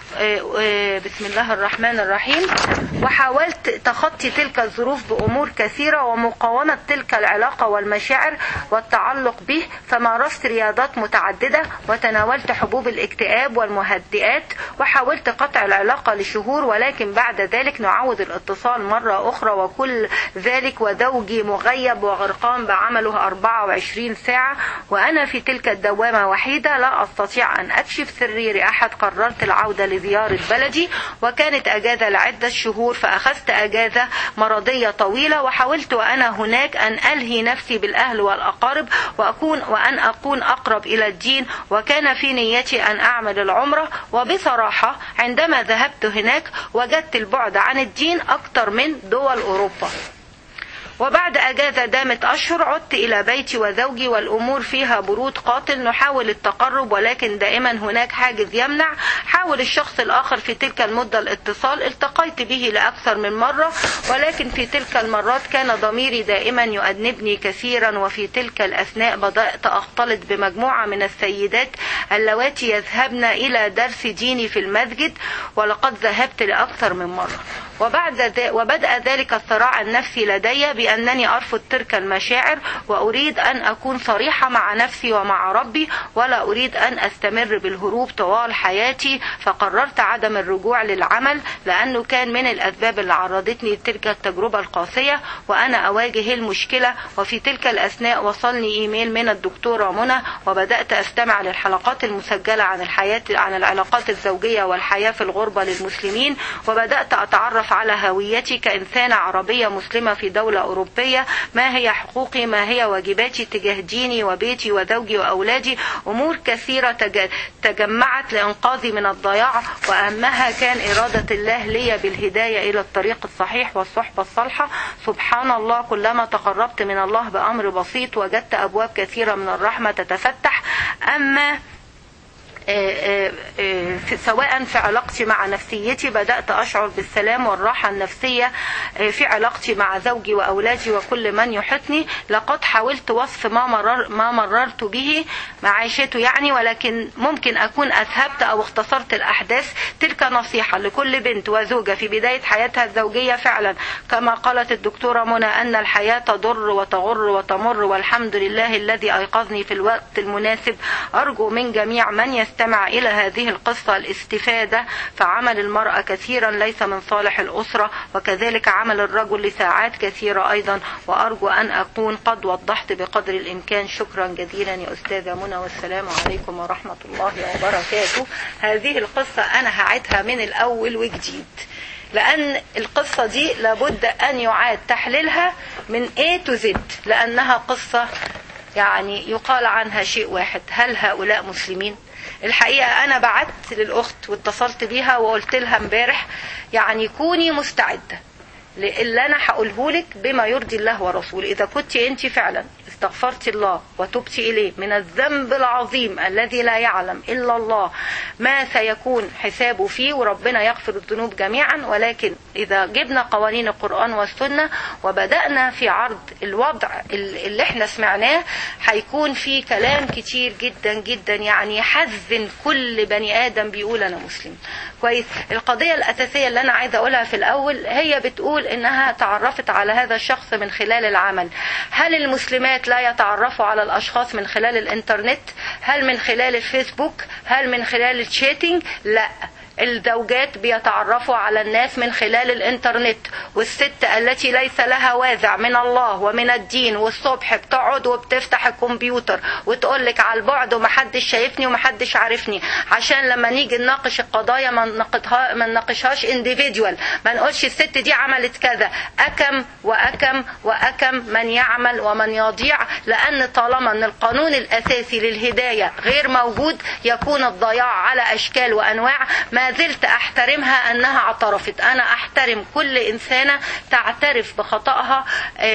بسم الله الرحمن الرحيم. وحاولت تخطي تلك الظروف بأمور كثيرة ومقاومة تلك العلاقة والمشاعر والتعلق به، فمارست رياضات متعددة وتناولت حبوب الاكتئاب والمهدئات، وحاولت قطع العلاقة لشهور، ولكن بعد ذلك نعود الاتصال مرة أخرى، وكل ذلك وزوجي مغيب وغرقان بعمله أربعة وعشرين ساعة، وأنا في تلك الدوامة وحيدة لا أستطيع أن أكشف سري لأحد. قررت العودة لزيارة بلدي، وكانت أجازة لعدة شهور، فأخذت أجازة مرضية طويلة، وحاولت وأنا هناك أن ألهي نفسي بالأهل والأقارب وأكون وأن أكون أقرب إلى الدين، وكان في نيتي أن أعمل العمرة. وبصراحة عندما ذهبت هناك وجدت البعد عن الدين أكثر من دول أوروبا. وبعد أجازة دامت أشهر عدت إلى بيتي وزوجي، والأمور فيها برود قاتل. نحاول التقرب ولكن دائما هناك حاجز يمنع. حاول الشخص الآخر في تلك المدة الاتصال، التقيت به لأكثر من مرة، ولكن في تلك المرات كان ضميري دائما يؤنبني كثيرا. وفي تلك الأثناء بدأت أختلط بمجموعة من السيدات اللواتي يذهبن إلى درس ديني في المسجد، ولقد ذهبت لأكثر من مرة. وبعد وبدأ ذلك الصراع النفسي لدي بأنني أرفض تلك المشاعر، وأريد أن أكون صريحة مع نفسي ومع ربي، ولا أريد أن أستمر بالهروب طوال حياتي. فقررت عدم الرجوع للعمل، لأنه كان من الأسباب اللي عرضتني لتلك التجربة القاسية وأنا أواجه المشكلة. وفي تلك الأثناء وصلني إيميل من الدكتورة منى، وبدأت أستمع للحلقات المسجلة عن الحياة عن العلاقات الزوجية والحياة في الغربة للمسلمين، وبدأت أتعرف على هويتي كإنسانة عربية مسلمة في دولة أوروبية. ما هي حقوقي؟ ما هي واجباتي تجاه ديني وبيتي وزوجي وأولادي؟ أمور كثيرة تجمعت لإنقاذي من الضياع، وأهمها كان إرادة الله لي بالهداية إلى الطريق الصحيح والصحبة الصالحة. سبحان الله، كلما تقربت من الله بأمر بسيط وجدت أبواب كثيرة من الرحمة تتفتح. أما في سواء في علاقتي مع نفسيتي بدأت أشعر بالسلام والراحة النفسية في علاقتي مع زوجي وأولادي وكل من يحيطني. لقد حاولت وصف ما, مرر ما مررت به معيشته يعني، ولكن ممكن أكون أذهبت أو اختصرت الأحداث. تلك نصيحة لكل بنت وزوجة في بداية حياتها الزوجية فعلا، كما قالت الدكتورة منى أن الحياة تضر وتغر وتمر، والحمد لله الذي أيقظني في الوقت المناسب. أرجو من جميع من يستمع استمع إلى هذه القصة الاستفادة، فعمل المرأة كثيرا ليس من صالح الأسرة، وكذلك عمل الرجل لساعات كثيرة أيضا. وأرجو أن أكون قد وضحت بقدر الإمكان. شكرا جزيلا يا أستاذة منى، والسلام عليكم ورحمة الله وبركاته. هذه القصة أنا هعيدها من الأول وجديد، لأن القصة دي لابد أن يعاد تحليلها من A to Z، لأنها قصة يعني يقال عنها شيء واحد: هل هؤلاء مسلمين؟ الحقيقة أنا بعت للأخت واتصلت بيها وقلت لها امبارح يعني كوني مستعدة اللي أنا هقوله لك بما يرضي الله ورسوله. إذا كنت أنت فعلا استغفرت الله وتبت إليه من الذنب العظيم الذي لا يعلم إلا الله ما سيكون حسابه فيه، وربنا يغفر الذنوب جميعا، ولكن إذا جبنا قوانين القرآن والسنة وبدأنا في عرض الوضع اللي احنا سمعناه، هيكون في كلام كتير جدا جدا يعني يحزن كل بني آدم بيقول أنا مسلم. كويس. القضية الأساسية اللي أنا عايزة أقولها في الأول هي بتقول إنها تعرفت على هذا الشخص من خلال العمل. هل المسلمات لا يتعرفوا على الأشخاص من خلال الإنترنت؟ هل من خلال الفيسبوك؟ هل من خلال الشاتينج؟ لا، الزوجات بيتعرفوا على الناس من خلال الانترنت. والست التي ليس لها وازع من الله ومن الدين والصبح بتقعد وبتفتح الكمبيوتر وتقولك على البعد ومحدش شايفني ومحدش عارفني، عشان لما نيجي نناقش القضايا ما نناقشهاش individual، ما نقولش الست دي عملت كذا. أكم وأكم وأكم من يعمل ومن يضيع، لأن طالما أن القانون الأساسي للهداية غير موجود يكون الضياع على أشكال وأنواع. ما زلت أحترمها أنها اعترفت. أنا أحترم كل إنسانة تعترف بخطأها،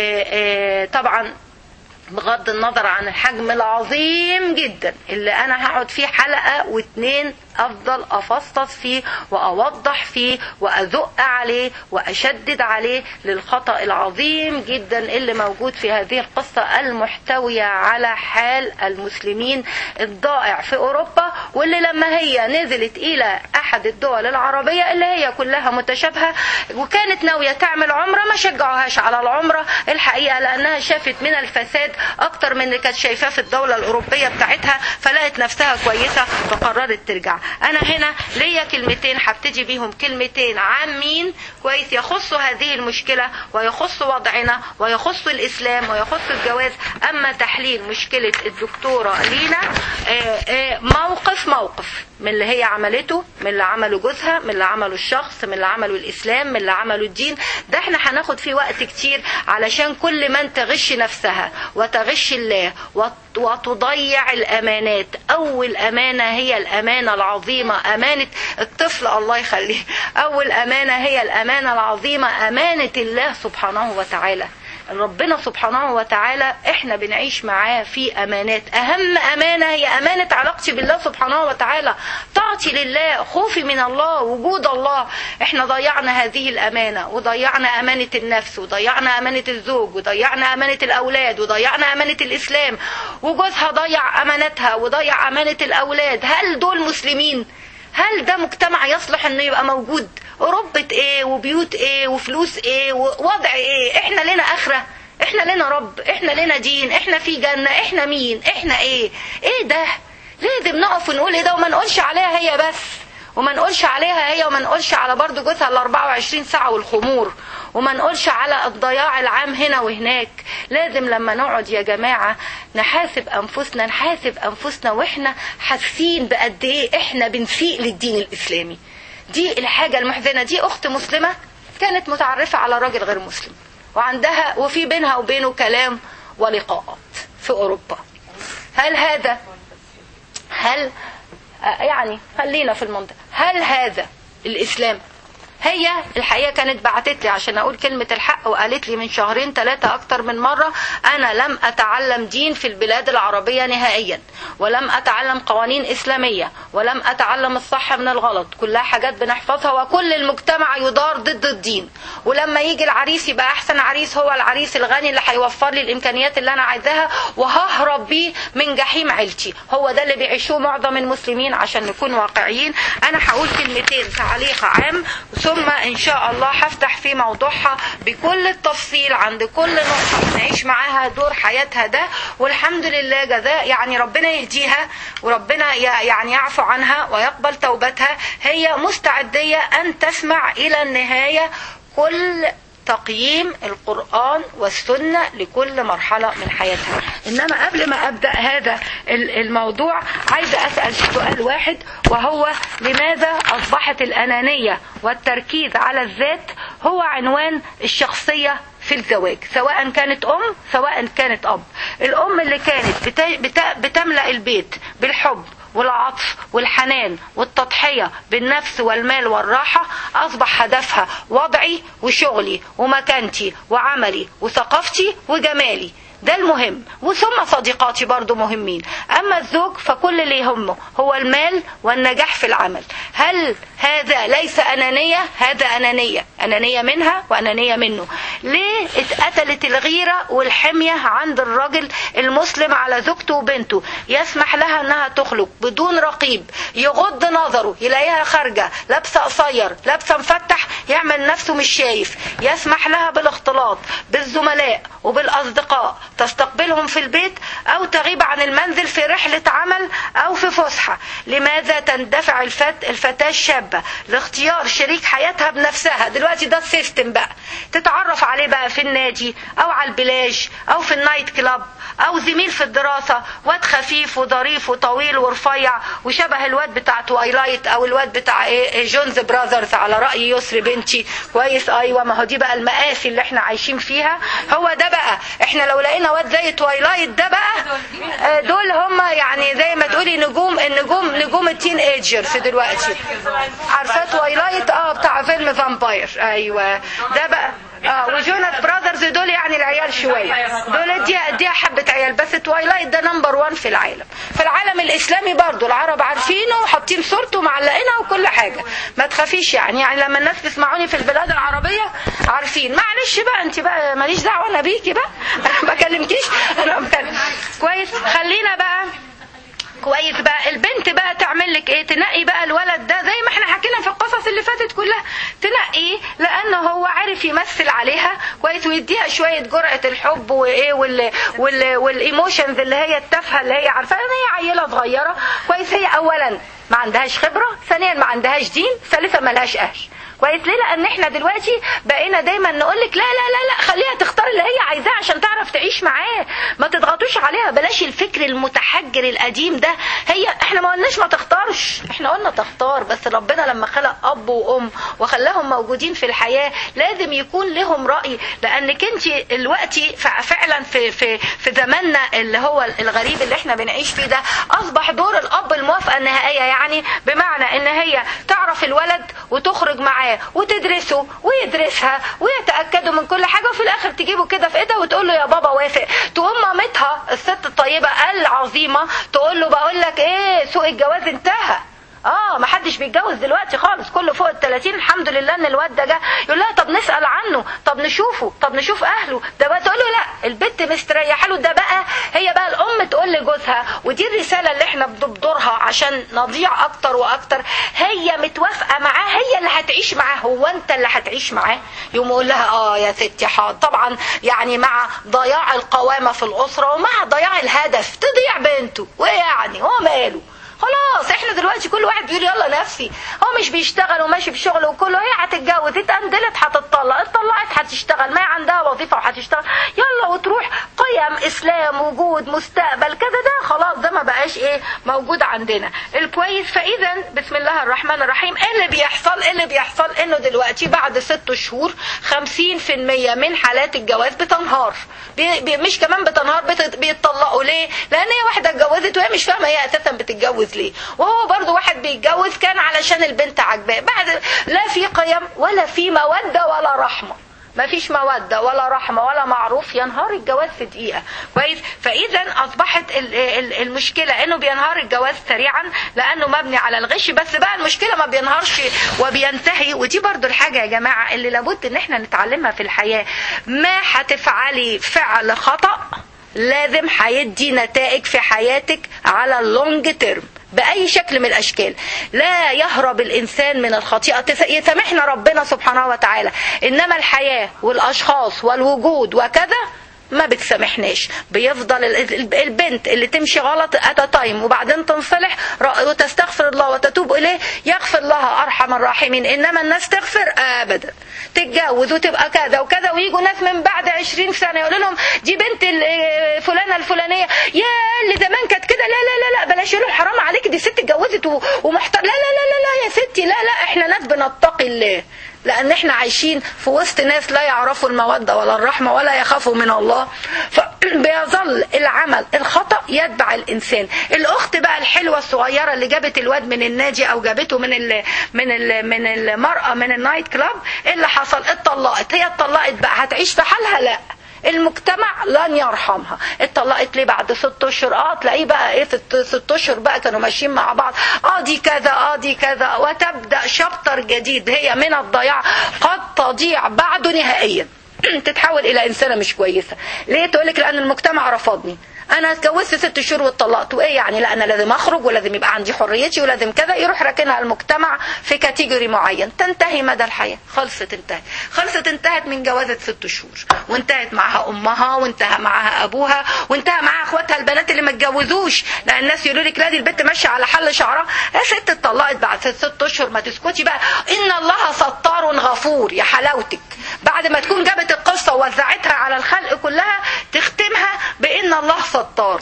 طبعا بغض النظر عن الحجم العظيم جدا اللي أنا هقعد فيه حلقة واثنين أفضل أفصص فيه وأوضح فيه وأذق عليه وأشدد عليه للخطأ العظيم جدا اللي موجود في هذه القصة المحتوية على حال المسلمين الضائع في أوروبا، واللي لما هي نزلت إلى أحد الدول العربية اللي هي كلها متشابهة وكانت ناوية تعمل عمرة ما شجعوهاش على العمرة الحقيقة، لأنها شافت من الفساد أكتر من اللي كانت شايفاه في الدولة الأوروبية بتاعتها، فلقت نفسها كويسة فقررت ترجع. أنا هنا ليا كلمتين هبتدي بيهم، كلمتين عامين كويس يخصوا هذه المشكلة ويخص وضعنا ويخص الإسلام ويخص الجواز. أما تحليل مشكلة الدكتورة لينا موقف موقف من اللي هي عملته، من اللي عمله جوزها، من اللي عمله الشخص، من اللي عمله الاسلام، من اللي عمله الدين. ده احنا هناخد فيه وقت كتير، علشان كل من تغش نفسها وتغش الله وتضيع الامانات. اول امانة هي الامانة العظيمة، امانة الطفل الله يخليه. اول امانة هي الامانة العظيمة، امانة الله سبحانه وتعالى. ربنا سبحانه وتعالى احنا بنعيش معاه في امانات. اهم امانة هي امانة علاقتي بالله سبحانه وتعالى، طاعتي لله، خوفي من الله، وجود الله. احنا ضيعنا هذه الامانة، وضيعنا امانة النفس، وضيعنا امانة الزوج، وضيعنا امانة الاولاد، وضيعنا امانة الاسلام. وجوزها ضيع امانتها وضيع امانة الاولاد. هل دول مسلمين؟ هل ده مجتمع يصلح انه يبقى موجود؟ أوروبة ايه وبيوت ايه وفلوس ايه ووضع ايه؟ احنا لنا اخرة؟ احنا لنا رب؟ احنا لنا دين؟ احنا في جنة؟ احنا مين؟ احنا ايه؟ ايه ده؟ لازم نقف ونقول ايه ده، وما نقولش عليها هي بس، وما نقولش عليها هي، وما نقولش على برضو جوزها ال أربعة وعشرين ساعة والخمور، وما نقولش على الضياع العام هنا وهناك. لازم لما نقعد يا جماعة نحاسب أنفسنا، نحاسب أنفسنا وإحنا حاسين بقد إيه إحنا بنسيء للدين الإسلامي. دي الحاجة المحزنة. دي أخت مسلمة كانت متعرفة على راجل غير مسلم، وعندها وفي بينها وبينه كلام ولقاءات في أوروبا. هل هذا هل يعني خلينا في المنطقة، هل هذا الإسلام؟ هي الحقيقة كانت بعتت لي عشان أقول كلمة الحق، وقالت لي من شهرين ثلاثة أكتر من مرة: أنا لم أتعلم دين في البلاد العربية نهائيا، ولم أتعلم قوانين إسلامية، ولم أتعلم الصح من الغلط. كلها حاجات بنحفظها، وكل المجتمع يدار ضد الدين. ولما يجي العريس يبقى أحسن عريس هو العريس الغني اللي هيوفر لي الإمكانيات اللي أنا عايزاها، وههرب بيه من جحيم عيلتي. هو ده اللي بيعيشوه معظم المسلمين. عشان نكون واقعيين، أنا هقول كلمتين تعليق عام، ثم إن شاء الله هفتح في موضوعها بكل التفصيل عند كل نقطة نعيش معاها دور حياتها ده. والحمد لله جزاء يعني ربنا يهديها، وربنا يعني يعفو عنها ويقبل توبتها. هي مستعدية أن تسمع إلى النهاية كل تقييم القرآن والسنة لكل مرحلة من حياتها. إنما قبل ما أبدأ هذا الموضوع عايزة أسأل سؤال واحد، وهو: لماذا أصبحت الأنانية والتركيز على الذات هو عنوان الشخصية في الزواج، سواء كانت أم سواء كانت أب؟ الأم اللي كانت بتملأ البيت بالحب والعطف والحنان والتضحية بالنفس والمال والراحة، أصبح هدفها وضعي وشغلي ومكانتي وعملي وثقافتي وجمالي. ده المهم، وثم صديقاتي برضو مهمين. أما الزوج فكل اللي يهمه هو المال والنجاح في العمل. هل هذا ليس أنانية؟ هذا أنانية، أنانية منها وأنانية منه. ليه اتقتلت الغيرة والحمية عند الرجل المسلم على زوجته وبنته؟ يسمح لها أنها تخلق بدون رقيب، يغض نظره يلاقيها خارجة لابسة قصير لابسة مفتح، يعمل نفسه مش شايف. يسمح لها بالاختلاط بالزملاء وبالأصدقاء، تستقبلهم في البيت أو تغيب عن المنزل في رحلة عمل أو في فسحة. لماذا تندفع الفت الفتاة الشابة لاختيار شريك حياتها بنفسها؟ دلوقتي ده السيستم بقى، تتعرف عليه بقى في النادي أو على البلاج أو في النايت كلاب أو زميل في الدراسة، واد خفيف وظريف وطويل ورفيع وشبه الواد بتاع تويلايت أو الواد بتاع إيه جونز براذرز على رأي يسري بنتي. كويس، أيوة، ما هو دي بقى المآسي اللي احنا عايشين فيها. هو ده بقى، احنا لو لقينا واد زي تويلايت ده بقى، دول هم يعني زي ما تقولي نجوم النجوم نجوم التين ايجرز دلوقتي. عارفه تويلايت؟ اه بتاع فيلم فامباير. ايوه ده بقى. اه وجوناس براذرز دول يعني العيال شويه، دول دي دي حبه عيال. بس تويلايت ده نمبر وان في العالم، في العالم الاسلامي برضو العرب عارفينه وحاطين صورته ومعلقينها وكل حاجه. ما تخافيش يعني يعني لما الناس بيسمعوني في البلاد العربيه عارفين. معلش بقى انت بقى ماليش دعوه انا بيكي بقى، انا ما بكلمكيش، انا بكلم. كويس، خلينا بقى كويس بقى. البنت بقى تعمل لك ايه؟ تنقي بقى الولد ده زي ما احنا حكينا في القصص اللي فاتت كلها، تنقيه لانه هو عارف يمثل عليها كويس، ويديها شويه جرعه الحب وايه وال وال والايموشنز اللي هي التافهه اللي هي عارفه ان هي عيله صغيره كويس. هي اولا ما عندهاش خبره، ثانيا ما عندهاش دين، ثالثا ما لهاش اهل كويس. ليه؟ لان احنا دلوقتي بقينا دايما نقول لك لا لا لا لا خليها تختار اللي هي عايزاه عشان تعرف تعيش معاه، ما تضغطوش عليها، بلاش الفكر المتحجر القديم ده. هي احنا ما قلناش ما تختارش، احنا قلنا تختار، بس ربنا لما خلق اب وام وخلاهم موجودين في الحياه لازم يكون لهم راي، لانك انت دلوقتي فعلا في في في زماننا اللي هو الغريب اللي احنا بنعيش فيه ده اصبح دور الاب الموافقه النهائيه، يعني بمعنى ان هي تعرف الولد وتخرج معاه وتدرسه ويدرسها ويتاكدوا من كل حاجه، وفي الاخر تجيبه كده في ايدها وتقول له يا بابا وافق. تقوم مامتها الست الطيبه العظيمه تقول له بقول لك ايه سوق الجواز انتهى، اه ما حدش بيتجوز دلوقتي خالص، كله فوق الثلاثين الحمد لله ان الواد ده جه. يقول لها طب نسال عنه، طب نشوفه، طب نشوف اهله، ده بقى تقول له لا البنت مستريحه له. ده بقى هي بقى الام تقول لجوزها، ودي الرساله اللي احنا بدورها عشان نضيع اكتر واكتر، هي متوافقه معاه، هي اللي هتعيش معاه، هو انت اللي هتعيش معاه؟ يقوم يقول لها اه يا ستي حاضر. طبعا يعني مع ضياع القوامه في الاسره ومع ضياع الهدف، تضيع بنته وايه يعني هو ماله؟ خلاص احنا دلوقتي كل واحد بيقول يلا نفسي، هو مش بيشتغل وماشي في شغله وكله، هي هتتجوز اتقندلت هتطلق، اتطلقت هتشتغل، ما عندها وظيفه وهتشتغل، يلا وتروح. قيم اسلام وجود مستقبل كده ده خلاص ده ما بقاش ايه موجود عندنا الكويس. فاذا بسم الله الرحمن الرحيم ايه اللي بيحصل؟ ايه اللي بيحصل انه دلوقتي بعد ست شهور خمسين في المية من حالات الجواز بتنهار، بي بي مش كمان بتنهار بيتطلقوا. ليه؟ لان هي واحده اتجوزت وهي مش فاهمه هي اساسا بتتجوز ليه، وهو برضو واحد بيتجوز كان علشان البنت عجباه، بعد لا في قيم ولا في مودة ولا رحمة، ما فيش مودة ولا رحمة ولا معروف، ينهار الجواز في دقيقة كويس. فإذا أصبحت المشكلة إنه بينهار الجواز سريعا لأنه مبني على الغش. بس بقى المشكلة ما بينهارش وبينتهي، ودي برضو الحاجة يا جماعة اللي لابد إن احنا نتعلمها في الحياة. ما هتفعلي فعل خطأ لازم هيدي نتائج في حياتك على اللونج تيرم بأي شكل من الأشكال. لا يهرب الإنسان من الخطيئة، يسامحنا ربنا سبحانه وتعالى، إنما الحياة والأشخاص والوجود وكذا ما بتسامحناش. بيفضل البنت اللي تمشي غلط أتا تايم وبعدين تنصلح وتستغفر الله وتتوب إليه يغفر لها أرحم الراحمين، إنما الناس تغفر أبدا، تتجوز وتبقى كذا وكذا، ويجوا ناس من بعد عشرين سنة يقولوا لهم دي بنت فلانة الفلانية، يا اللي زمان كانت كده، لا لا لا لا بلاش، يقولوا حرام عليك دي ست اتجوزت ومحتر، لا لا لا لا لا يا ستي، لا لا احنا ناس بنتقي الله، لأن احنا عايشين في وسط ناس لا يعرفوا المودة ولا الرحمة ولا يخافوا من الله، فبيظل العمل الخطأ يتبع الإنسان. الأخت بقى الحلوة الصغيرة اللي جابت الواد من النادي أو جابته من ال من ال من المرأة من النايت كلاب، اللي حصل اتطلقت. هي اتطلقت بقى هتعيش في حالها؟ لا، المجتمع لن يرحمها. اتطلقت ليه بعد ست اشهر؟ اه تلاقيه بقى ايه ست, ست اشهر بقى كانوا ماشيين مع بعض، اه دي كذا اه دي كذا، وتبدأ شابتر جديد هي من الضياع، قد تضيع بعده نهائيا تتحول الى انسانة مش كويسة. ليه؟ تقولك لان المجتمع رفضني، انا اتجوزت ست شهور واتطلقت، وايه يعني؟ لا انا لازم اخرج ولازم يبقى عندي حريتي ولازم كذا، يروح راكنها المجتمع في كاتيجوري معين، تنتهي مدى الحياه. خلصت انتهت خلصت انتهت من جوازة ست شهور، وانتهت معها امها، وانتهى معها ابوها، وانتهى معها اخواتها البنات اللي ما اتجوزوش، لان الناس يقولوا لك لا دي البنت ماشيه على حل شعرها. يا ست اتطلقت بعد ست اشهر، ما تسكتي بقى. ان الله ستار غفور، يا حلاوتك بعد ما تكون جابت القصه ووزعتها على الخلق كلها تختمها بان الله ستار،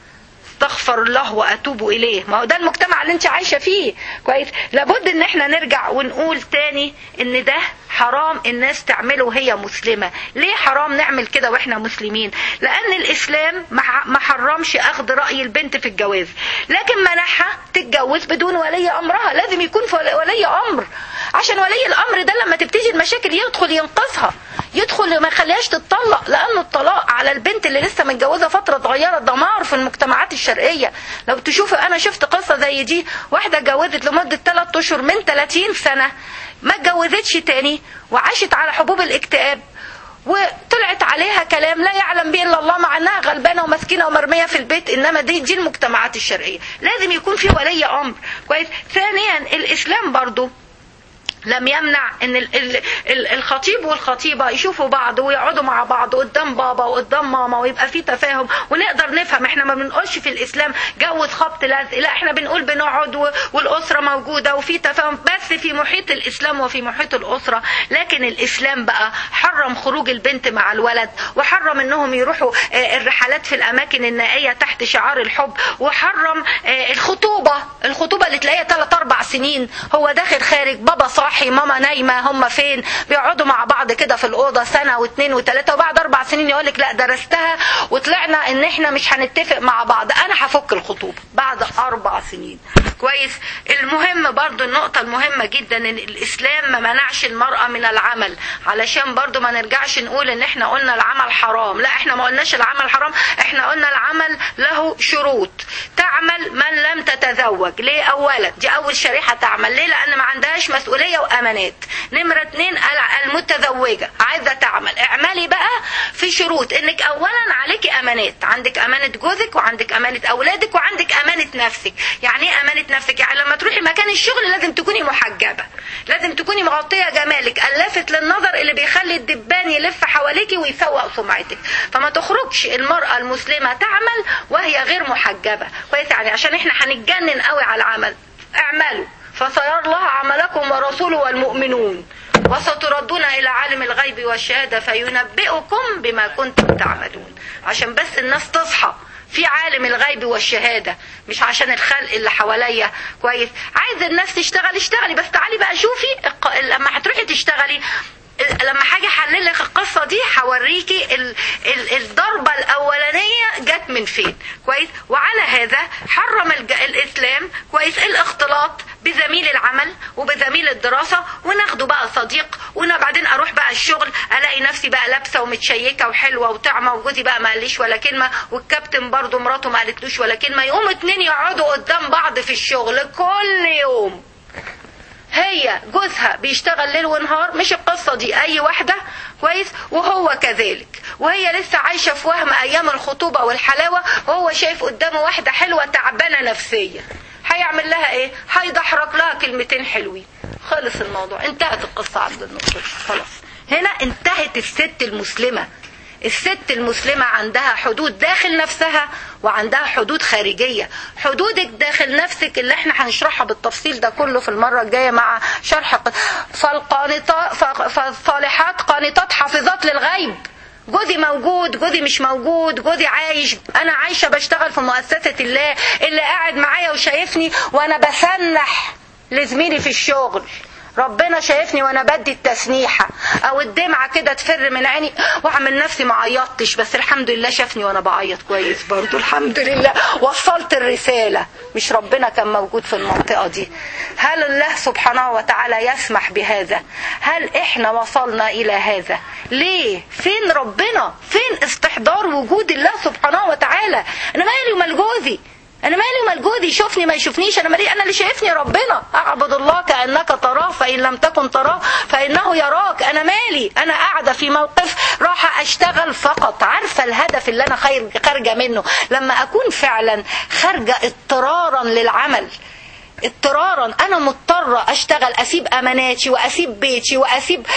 استغفر الله واتوب اليه. ما هو ده المجتمع اللي انت عايشه فيه كويس. لابد ان احنا نرجع ونقول تاني ان ده حرام الناس تعمله وهي مسلمه. ليه حرام نعمل كده واحنا مسلمين؟ لان الاسلام ما حرمش اخذ راي البنت في الجواز، لكن منحها تتجوز بدون ولي امرها. لازم يكون ولي امر، عشان ولي الامر ده لما تبتدي المشاكل يدخل ينقذها، يدخل ما يخليهاش تتطلق، لانه الطلاق على البنت اللي لسه متجوزه فتره صغيره دمار في المجتمعات الشرقيه. لو تشوف انا شفت قصه زي دي، واحده اتجوزت لمده ثلاثة اشهر من ثلاثين سنه، ما اتجوزتش تاني وعاشت على حبوب الاكتئاب، وطلعت عليها كلام لا يعلم به الا الله، مع انها غلبانه ومسكينه ومرميه في البيت. انما دي دي المجتمعات الشرقيه، لازم يكون في ولي امر كويس. ثانيا الاسلام برضو لم يمنع ان ال ال ال الخطيب والخطيبه يشوفوا بعض ويقعدوا مع بعض قدام بابا وقدام ماما ويبقى في تفاهم ونقدر نفهم. احنا ما بنقولش في الاسلام جوز خبط لزق، لا احنا بنقول بنقعد والاسره موجوده وفي تفاهم بس في محيط الاسلام وفي محيط الاسره. لكن الاسلام بقى حرم خروج البنت مع الولد، وحرم انهم يروحوا الرحلات في الاماكن النائيه تحت شعار الحب، وحرم الخطوبه الخطوبه اللي تلاقيها ثلاث اربع سنين هو داخل خارج بابا صاحي ماما نايمه هم فين، بيقعدوا مع بعض كده في الاوضه سنه واثنين وثلاثه وبعد اربع سنين يقولك لا درستها وطلعنا ان احنا مش هنتفق مع بعض انا هفك الخطوبه بعد اربع سنين. كويس. المهم برضو النقطه المهمه جدا ان الاسلام ما منعش المراه من العمل، علشان برضو ما نرجعش نقول ان احنا قلنا العمل حرام، لا احنا ما قلناش العمل حرام، احنا قلنا العمل له شروط. تعمل من لم تتزوج، ليه؟ اولا دي اول شريحه تعمل، ليه؟ لان ما عندهاش مسؤوليه وامانات. نمره اتنين المتزوجه عايزه تعمل، اعملي بقى في شروط انك اولا عليكي امانات، عندك امانه جوزك وعندك امانه اولادك وعندك امانه نفسك. يعني ايه امانه نفسك؟ يعني لما تروحي مكان الشغل لازم تكوني محجبه، لازم تكوني مغطيه جمالك، اللافت للنظر اللي بيخلي الدبان يلف حواليكي ويسوق سمعتك. فما تخرجش المراه المسلمه تعمل وهي غير محجبه. كويس. يعني عشان احنا هنتجنن قوي على العمل، اعملوا فسيرى الله عملكم ورسوله والمؤمنون وستردون إلى عالم الغيب والشهادة فينبئكم بما كنتم تعملون. عشان بس الناس تصحى في عالم الغيب والشهادة، مش عشان الخلق اللي حواليا. كويس. عايز الناس تشتغل اشتغلي، بس تعالي بقى شوفي لما هتروحي تشتغلي لما حاجة حللك القصة دي هوريكي الضربة الأولانية جت من فين. كويس. وعلى هذا حرم الإسلام كويس الاختلاط بزميل العمل وبزميل الدراسة، وناخده بقى صديق، وبعدين اروح بقى الشغل الاقي نفسي بقى لابسه ومتشيكه وحلوه وطعمه، وجوزي بقى ما قاليش ولا كلمه، والكابتن برضو مراته ما قالتلوش ولا كلمه، يقوموا اتنين يقعدوا قدام بعض في الشغل كل يوم. هي جوزها بيشتغل ليل ونهار، مش القصة دي اي واحدة. كويس. وهو كذلك، وهي لسه عايشة في وهم ايام الخطوبة والحلاوة، وهو شايف قدامه واحدة حلوة تعبانة نفسيا. هيعمل لها ايه؟ هيدحرج لها كلمتين حلوين، خلص الموضوع، انتهت القصة عند النقطة. خلاص هنا انتهت الست المسلمة. الست المسلمة عندها حدود داخل نفسها وعندها حدود خارجية. حدودك داخل نفسك اللي احنا هنشرحها بالتفصيل ده كله في المرة الجاية مع شرح. فالقانطات فالصالحات قانطات حافظات للغيب. جوزي موجود، جوزي مش موجود، جوزي عايش، انا عايشة بشتغل في مؤسسة الله، اللي قاعد معايا وشايفني وانا بسنح لزميلي في الشغل، ربنا شايفني وانا بدي التسنيحة او الدمعة كده تفر من عيني واعمل نفسي ما عيطتش، بس الحمد لله شافني وانا بعيط كويس برضو، الحمد لله وصلت الرسالة، مش ربنا كان موجود في المنطقة دي. هل الله سبحانه وتعالى يسمح بهذا؟ هل احنا وصلنا الى هذا؟ ليه؟ فين ربنا؟ فين استحضار وجود الله سبحانه وتعالى؟ انا مالي ومال جوزي، انا مالي ومال جوزي، يشوفني ما يشوفنيش، انا مالي، انا اللي شايفني ربنا. اعبد الله كأنك تراه فإن لم تكن تراه فإنه يراك. انا مالي، انا قاعدة في موقف راح اشتغل فقط، عارفة الهدف اللي انا خارجة منه. لما اكون فعلا خارجة اضطرارا للعمل، اضطرارا انا مضطرة اشتغل، اسيب اماناتي واسيب بيتي واسيب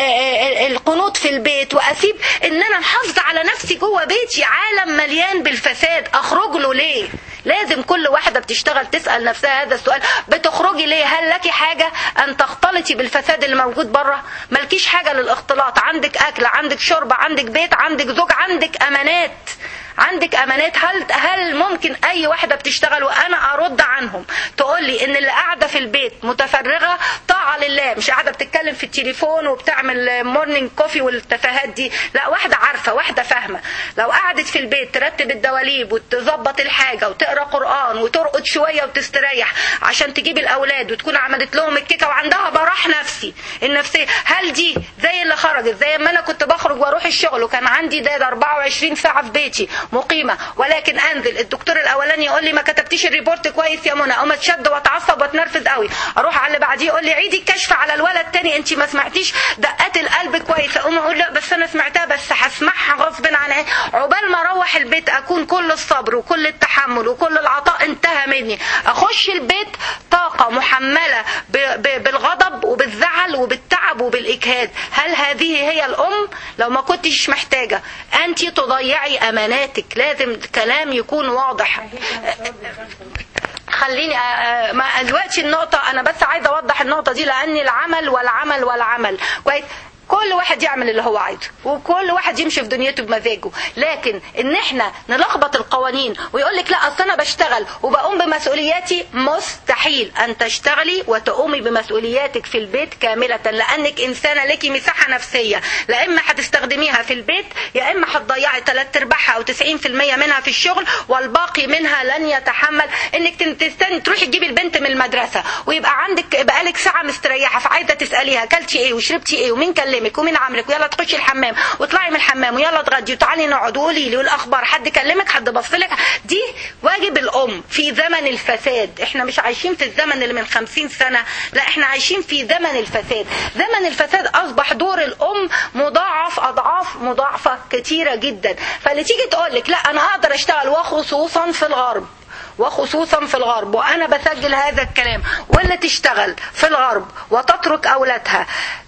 القنوط في البيت واسيب ان انا محافظة على نفسي جوه بيتي، عالم مليان بالفساد، اخرج له ليه؟ لازم كل واحدة بتشتغل تسأل نفسها هذا السؤال، بتخرجي ليه؟ هل لك حاجة ان تختلطي بالفساد اللي موجود بره؟ ملكيش حاجة للاختلاط، عندك اكل، عندك شرب، عندك بيت، عندك زوج، عندك امانات، عندك امانات. هل هل ممكن اي واحده بتشتغل وانا ارد عنهم تقول لي ان اللي قاعده في البيت متفرغه طاعه لله، مش قاعده بتتكلم في التليفون وبتعمل مورنينج كوفي والتفاهات دي؟ لا، واحده عارفه، واحده فاهمه. لو قعدت في البيت ترتب الدواليب وتظبط الحاجه وتقرا قران وترقد شويه وتستريح عشان تجيب الاولاد وتكون عملت لهم الكيكه وعندها براح نفسي النفسيه، هل دي زي اللي خرجت زي ما انا كنت بخرج واروح الشغل وكان عندي ده اربعة وعشرين ساعه في بيتي مقيمة، ولكن انزل الدكتور الاولاني يقول لي ما كتبتيش الريبورت كويس يا منى، اقوم اتشد واتعصب واتنرفز قوي، اروح على اللي بعديه يقول لي عيدي الكشف المستشفى على الولد تاني انت ما سمعتيش دقات القلب كويسه، اقوم اقول لا بس انا سمعتها بس هسمعها غصب عني، عقبال ما اروح البيت اكون كل الصبر وكل التحمل وكل العطاء انتهى مني، اخش البيت طاقه محمله بالغضب وبالزعل وبالتعب وبالاجهاد. هل هذه هي الام؟ لو ما كنتش محتاجه انت تضيعي اماناتك، لازم الكلام يكون واضح. خليني ما دلوقتي النقطة، أنا بس عايزة أوضح النقطة دي، لأن العمل والعمل والعمل كويس، كل واحد يعمل اللي هو عايزه وكل واحد يمشي في دنيته بمزاجه، لكن ان احنا نلخبط القوانين ويقول لك لا اصل انا بشتغل وبقوم بمسؤولياتي، مستحيل ان تشتغلي وتقومي بمسؤولياتك في البيت كاملة، لانك انسانة لك مساحة نفسية، لا اما هتستخدميها في البيت يا اما هتضيعي ثلاث ارباعها او تسعين في المية منها في الشغل، والباقي منها لن يتحمل انك تستني تروحي تجيبي البنت من المدرسة ويبقى عندك بقالك ساعة مستريحة فعايزة تسأليها كلتي ايه وشربتي ايه ومين كلمك ومين عاملك ويلا تخشي الحمام وطلعي من الحمام ويلا اتغدي وتعالي نقعد وقولي لي والاخبار، حد كلمك حد بصلك؟ دي واجب الام في زمن الفساد. احنا مش عايشين في الزمن اللي من خمسين سنة، لا احنا عايشين في زمن الفساد. زمن الفساد اصبح دور الام مضاعف اضعاف مضاعفة كتيرة جدا. فاللي تيجي تقولك لا انا اقدر اشتغل، وخصوصا في الغرب وخصوصا في الغرب وانا بسجل هذا الكلام، واللي تشتغل في الغرب وتترك اولادها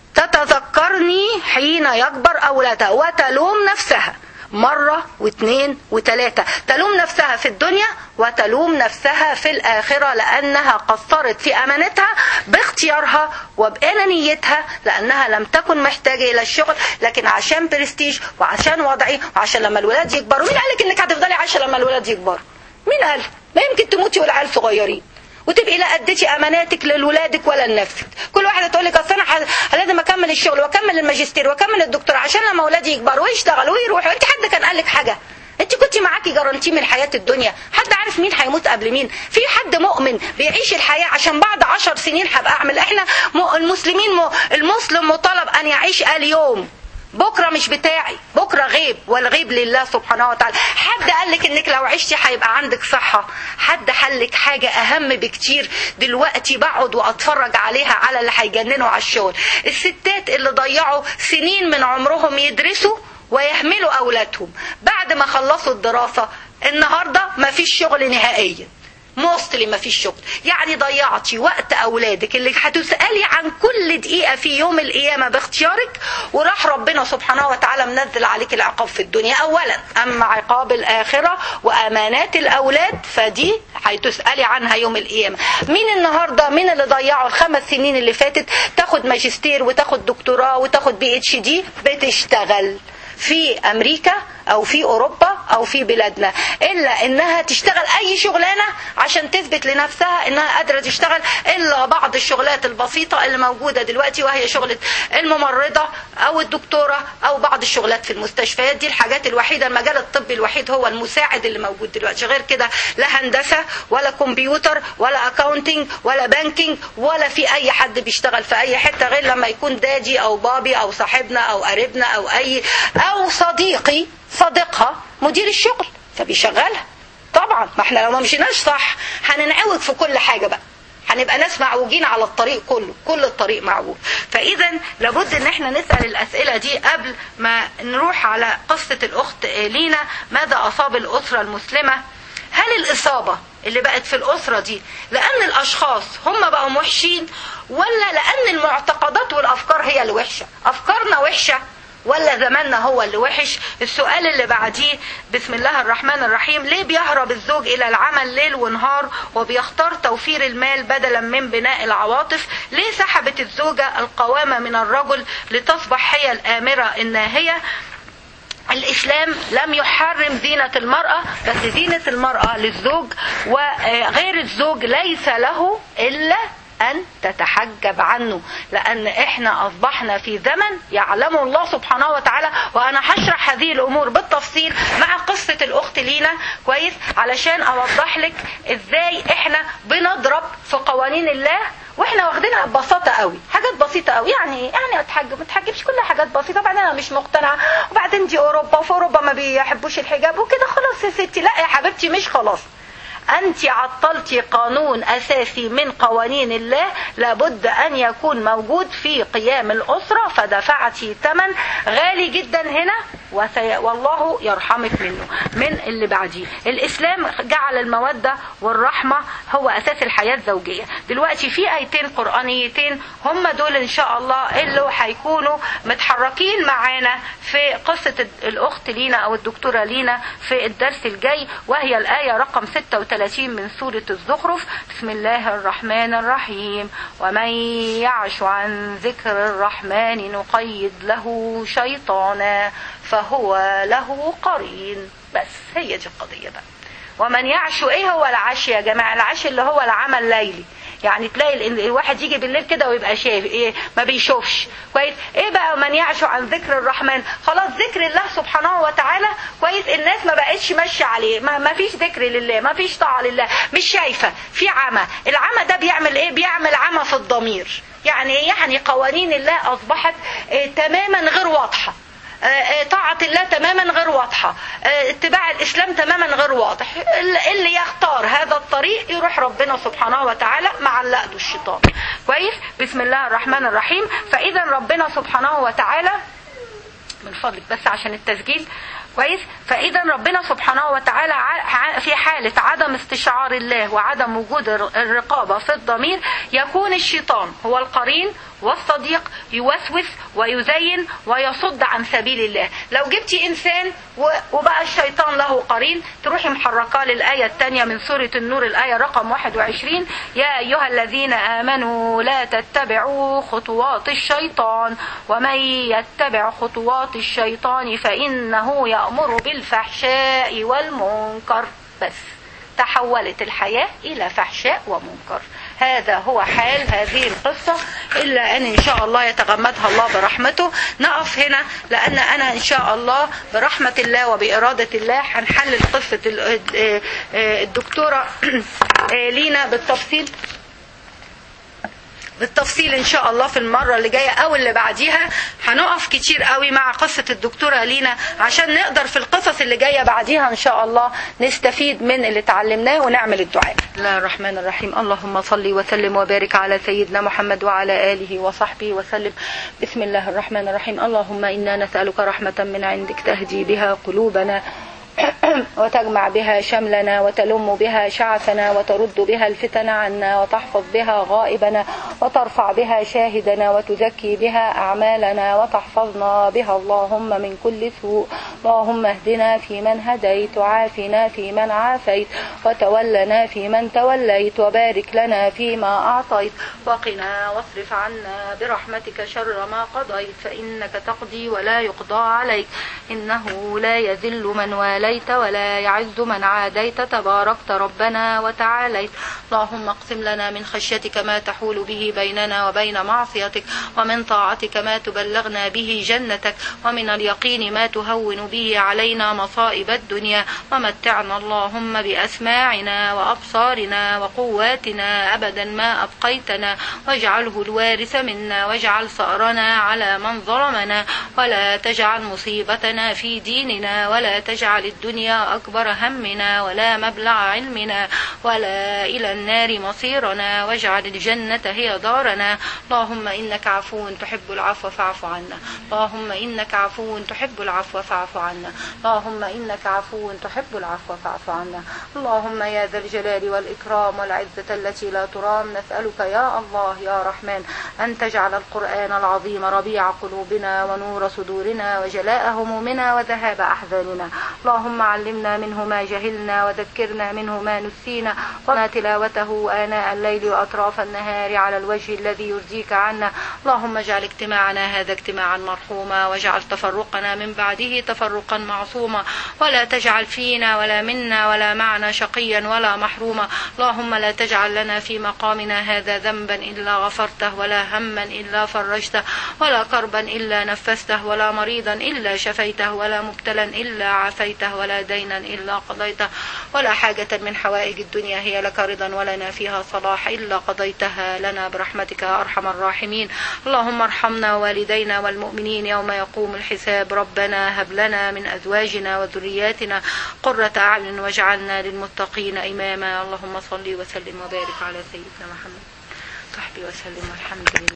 تتذكرني حين يكبر أولادها وتلوم نفسها مرة واثنين وثلاثة، تلوم نفسها في الدنيا وتلوم نفسها في الآخرة، لأنها قصرت في أمانتها باختيارها وبأنانيتها، لأنها لم تكن محتاجة إلى الشغل، لكن عشان برستيج وعشان وضعي وعشان لما الولاد يكبروا. مين قالك إنك هتفضلي عايشة لما الولاد يكبروا؟ مين قال؟ ما يمكن تموتي والعيال صغيرين وتبقي لا اديتي اماناتك لولادك ولا لنفسك. كل واحده تقول لك اصل انا لازم اكمل الشغل واكمل الماجستير واكمل الدكتوراه عشان لما اولادي يكبروا ويشتغلوا ويروحوا. انت حد كان قال لك حاجه؟ انت كنت معاكي جارانتي من حياه الدنيا؟ حد عارف مين هيموت قبل مين؟ في حد مؤمن بيعيش الحياه عشان بعد عشر سنين هبقى اعمل؟ احنا المسلمين المسلم مطالب ان يعيش اليوم، بكرة مش بتاعي، بكرة غيب والغيب لله سبحانه وتعالى. حد قالك انك لو عشتي هيبقى عندك صحة؟ حد حلك حاجة اهم بكتير دلوقتي بقعد واتفرج عليها على اللي هيجننوا على الشغل، الستات اللي ضيعوا سنين من عمرهم يدرسوا ويهملوا اولادهم بعد ما خلصوا الدراسة، النهاردة ما فيش شغل نهائيا، موستلي ما فيش شغل. يعني ضيعتي وقت اولادك اللي هتسألي عن كل دقيقة في يوم القيامة باختيارك، وراح ربنا سبحانه وتعالى منزل عليك العقاب في الدنيا اولا، اما عقاب الاخرة وامانات الاولاد فدي هتسألي عنها يوم القيامة. مين النهاردة مين اللي ضيعوا الخمس سنين اللي فاتت تاخد ماجستير وتاخد دكتوراه وتاخد بي اتش دي بتشتغل في امريكا او في اوروبا او في بلادنا، الا انها تشتغل اي شغلانة عشان تثبت لنفسها انها قادرة تشتغل، الا بعض الشغلات البسيطة اللي موجودة دلوقتي وهي شغلة الممرضة او الدكتورة او بعض الشغلات في المستشفيات. دي الحاجات الوحيدة، المجال الطبي الوحيد هو المساعد اللي موجود دلوقتي، غير كده لا هندسة ولا كمبيوتر ولا اكاونتنج ولا بانكينج ولا في اي حد بيشتغل في اي حتة غير لما يكون دادي او بابي او صاحبنا او قريبنا او اي او صديقي صديقها مدير الشغل فبيشغلها. طبعا ما احنا لو ما مشيناش صح هننعوج في كل حاجة بقى، هنبقى ناس معوجين على الطريق كله، كل الطريق معوج. فاذا لابد ان احنا نسأل الاسئلة دي قبل ما نروح على قصة الاخت لينا. ماذا اصاب الاسرة المسلمة؟ هل الاصابة اللي بقت في الاسرة دي لان الاشخاص هم بقوا وحشين، ولا لان المعتقدات والافكار هي اللي وحشة؟ افكارنا وحشة ولا زماننا هو اللي وحش؟ السؤال اللي بعديه بسم الله الرحمن الرحيم، ليه بيهرب الزوج الى العمل ليل ونهار وبيختار توفير المال بدلا من بناء العواطف؟ ليه سحبت الزوجة القوامة من الرجل لتصبح هي الآمرة الناهية؟ الإسلام لم يحرم زينة المرأة، بس زينة المرأة للزوج، وغير الزوج ليس له إلا أن تتحجب عنه، لأن إحنا أصبحنا في زمن يعلم الله سبحانه وتعالى. وأنا هشرح هذه الأمور بالتفصيل مع قصة الأخت لينا كويس علشان أوضح لك إزاي إحنا بنضرب في قوانين الله واحنا واخدينها ببساطه قوي، حاجات بسيطه قوي. يعني يعني اتحجب ما تحجبش، كل حاجات بسيطه. وبعدين انا مش مقتنعه، وبعدين دي اوروبا وفي اوروبا ما بيحبوش الحجاب وكده، خلاص يا ستي. لا يا حبيبتي مش خلاص، أنت عطلتي قانون أساسي من قوانين الله لابد أن يكون موجود في قيام الأسرة، فدفعتي ثمن غالي جدا هنا وسي... والله يرحمك منه من اللي بعديه. الإسلام جعل المودة والرحمة هو أساس الحياة الزوجية. دلوقتي في آيتين قرآنيتين هم دول إن شاء الله اللي هيكونوا متحركين معانا في قصة الأخت لينا أو الدكتورة لينا في الدرس الجاي، وهي الآية رقم ستة وثلاثين من سورة الزخرف. بسم الله الرحمن الرحيم: ومن يعش عن ذكر الرحمن نقيد له شيطانا فهو له قرين. بس هي دي القضية بقى. ومن يعش، ايه هو العش يا جماعة؟ العش اللي هو العمل الليلي، يعني تلاقي الواحد يجي بالليل كده ويبقى شايف ايه، ما بيشوفش كويس. ايه بقى من يعش عن ذكر الرحمن؟ خلاص ذكر الله سبحانه وتعالى كويس، الناس ما بقتش ماشيه عليه، ما, ما فيش ذكر لله، ما فيش طاعه لله، مش شايفه، في عمى. العمى ده بيعمل ايه؟ بيعمل عمى في الضمير. يعني ايه؟ يعني قوانين الله اصبحت اه تماما غير واضحه، طاعة الله تماما غير واضحة، اتباع الإسلام تماما غير واضح. اللي يختار هذا الطريق يروح ربنا سبحانه وتعالى معلق له الشيطان كويس. بسم الله الرحمن الرحيم. فإذا ربنا سبحانه وتعالى، من فضلك بس عشان التسجيل كويس، فإذا ربنا سبحانه وتعالى في حالة عدم استشعار الله وعدم وجود الرقابة في الضمير يكون الشيطان هو القرين والصديق، يوسوس ويزين ويصد عن سبيل الله. لو جبتي إنسان وبقى الشيطان له قرين، تروحي محركة للآية الثانية من سورة النور الآية رقم واحد وعشرين: يا أيها الذين آمنوا لا تتبعوا خطوات الشيطان ومن يتبع خطوات الشيطان فإنه يأمر بالفحشاء والمنكر. بس تحولت الحياة إلى فحشاء ومنكر. هذا هو حال هذه القصة، إلا أن إن شاء الله يتغمدها الله برحمته. نقف هنا لأن أنا إن شاء الله برحمة الله وبإرادة الله هنحلل قصة الدكتورة لينا بالتفصيل بالتفصيل ان شاء الله في المرة اللي جاية او اللي بعديها. هنقف كتير قوي مع قصة الدكتورة لينا عشان نقدر في القصص اللي جاية بعديها ان شاء الله نستفيد من اللي تعلمناه ونعمل الدعاء. بسم الله الرحمن الرحيم. اللهم صل وسلم وبارك على سيدنا محمد وعلى آله وصحبه وسلم. بسم الله الرحمن الرحيم. اللهم إنا نسألك رحمة من عندك تهدي بها قلوبنا وتجمع بها شملنا وتلم بها شعثنا وترد بها الفتن عنا وتحفظ بها غائبنا وترفع بها شاهدنا وتزكي بها أعمالنا وتحفظنا بها اللهم من كل سوء. اللهم اهدنا فيمن هديت وعافنا فيمن عافيت وتولنا فيمن توليت وبارك لنا فيما أعطيت وقنا واصرف عنا برحمتك شر ما قضيت فإنك تقضي ولا يقضى عليك إنه لا يذل من واليت ولا يعز من عاديت تباركت ربنا وتعاليت. اللهم اقسم لنا من خشيتك ما تحول به بيننا وبين معصيتك ومن طاعتك ما تبلغنا به جنتك ومن اليقين ما تهون به علينا مصائب الدنيا ومتعنا اللهم بأسماعنا وأبصارنا وقواتنا أبدا ما أبقيتنا واجعله الوارث منا واجعل ثأرنا على من ظلمنا ولا تجعل مصيبتنا في ديننا ولا تجعل الدنيا أكبر همنا ولا مبلغ علمنا ولا إلى النار مصيرنا واجعل الجنة هي دارنا. اللهم إنك عفو تحب العفو فاعف عنا. اللهم إنك عفو تحب العفو فاعف عنا. اللهم إنك عفو تحب العفو فاعف عنا. اللهم يا ذا الجلال والإكرام والعزة التي لا ترام نسألك يا الله يا رحمن أن تجعل القرآن العظيم ربيع قلوبنا ونور صدورنا وجلاء همومنا وذهاب أحزاننا. اللهم علمنا منه ما جهلنا وذكرنا منه ما نسينا وما تلاوته آناء الليل وأطراف النهار على الوجه الذي يرضيك عنا. اللهم اجعل اجتماعنا هذا اجتماعا مرحوما واجعل تفرقنا من بعده تفرقا معصوما ولا تجعل فينا ولا منا ولا معنا شقيا ولا محروما. اللهم لا تجعل لنا في مقامنا هذا ذنبا إلا غفرته ولا هما إلا فرجته ولا كربا إلا نفسته ولا مريضا إلا شفيته ولا مبتلا إلا عافيته ولا دينا إلا قضيته ولا حاجة من حوائج الدنيا هي لك رضا ولنا فيها صلاح إلا قضيتها لنا برحمتك يا أرحم الراحمين. اللهم ارحمنا ووالدينا والمؤمنين يوم يقوم الحساب. ربنا هب لنا من أزواجنا وذرياتنا قرة أعين واجعلنا للمتقين إماما. اللهم صل وسلم وبارك على سيدنا محمد صحبه وسلم والحمد لله.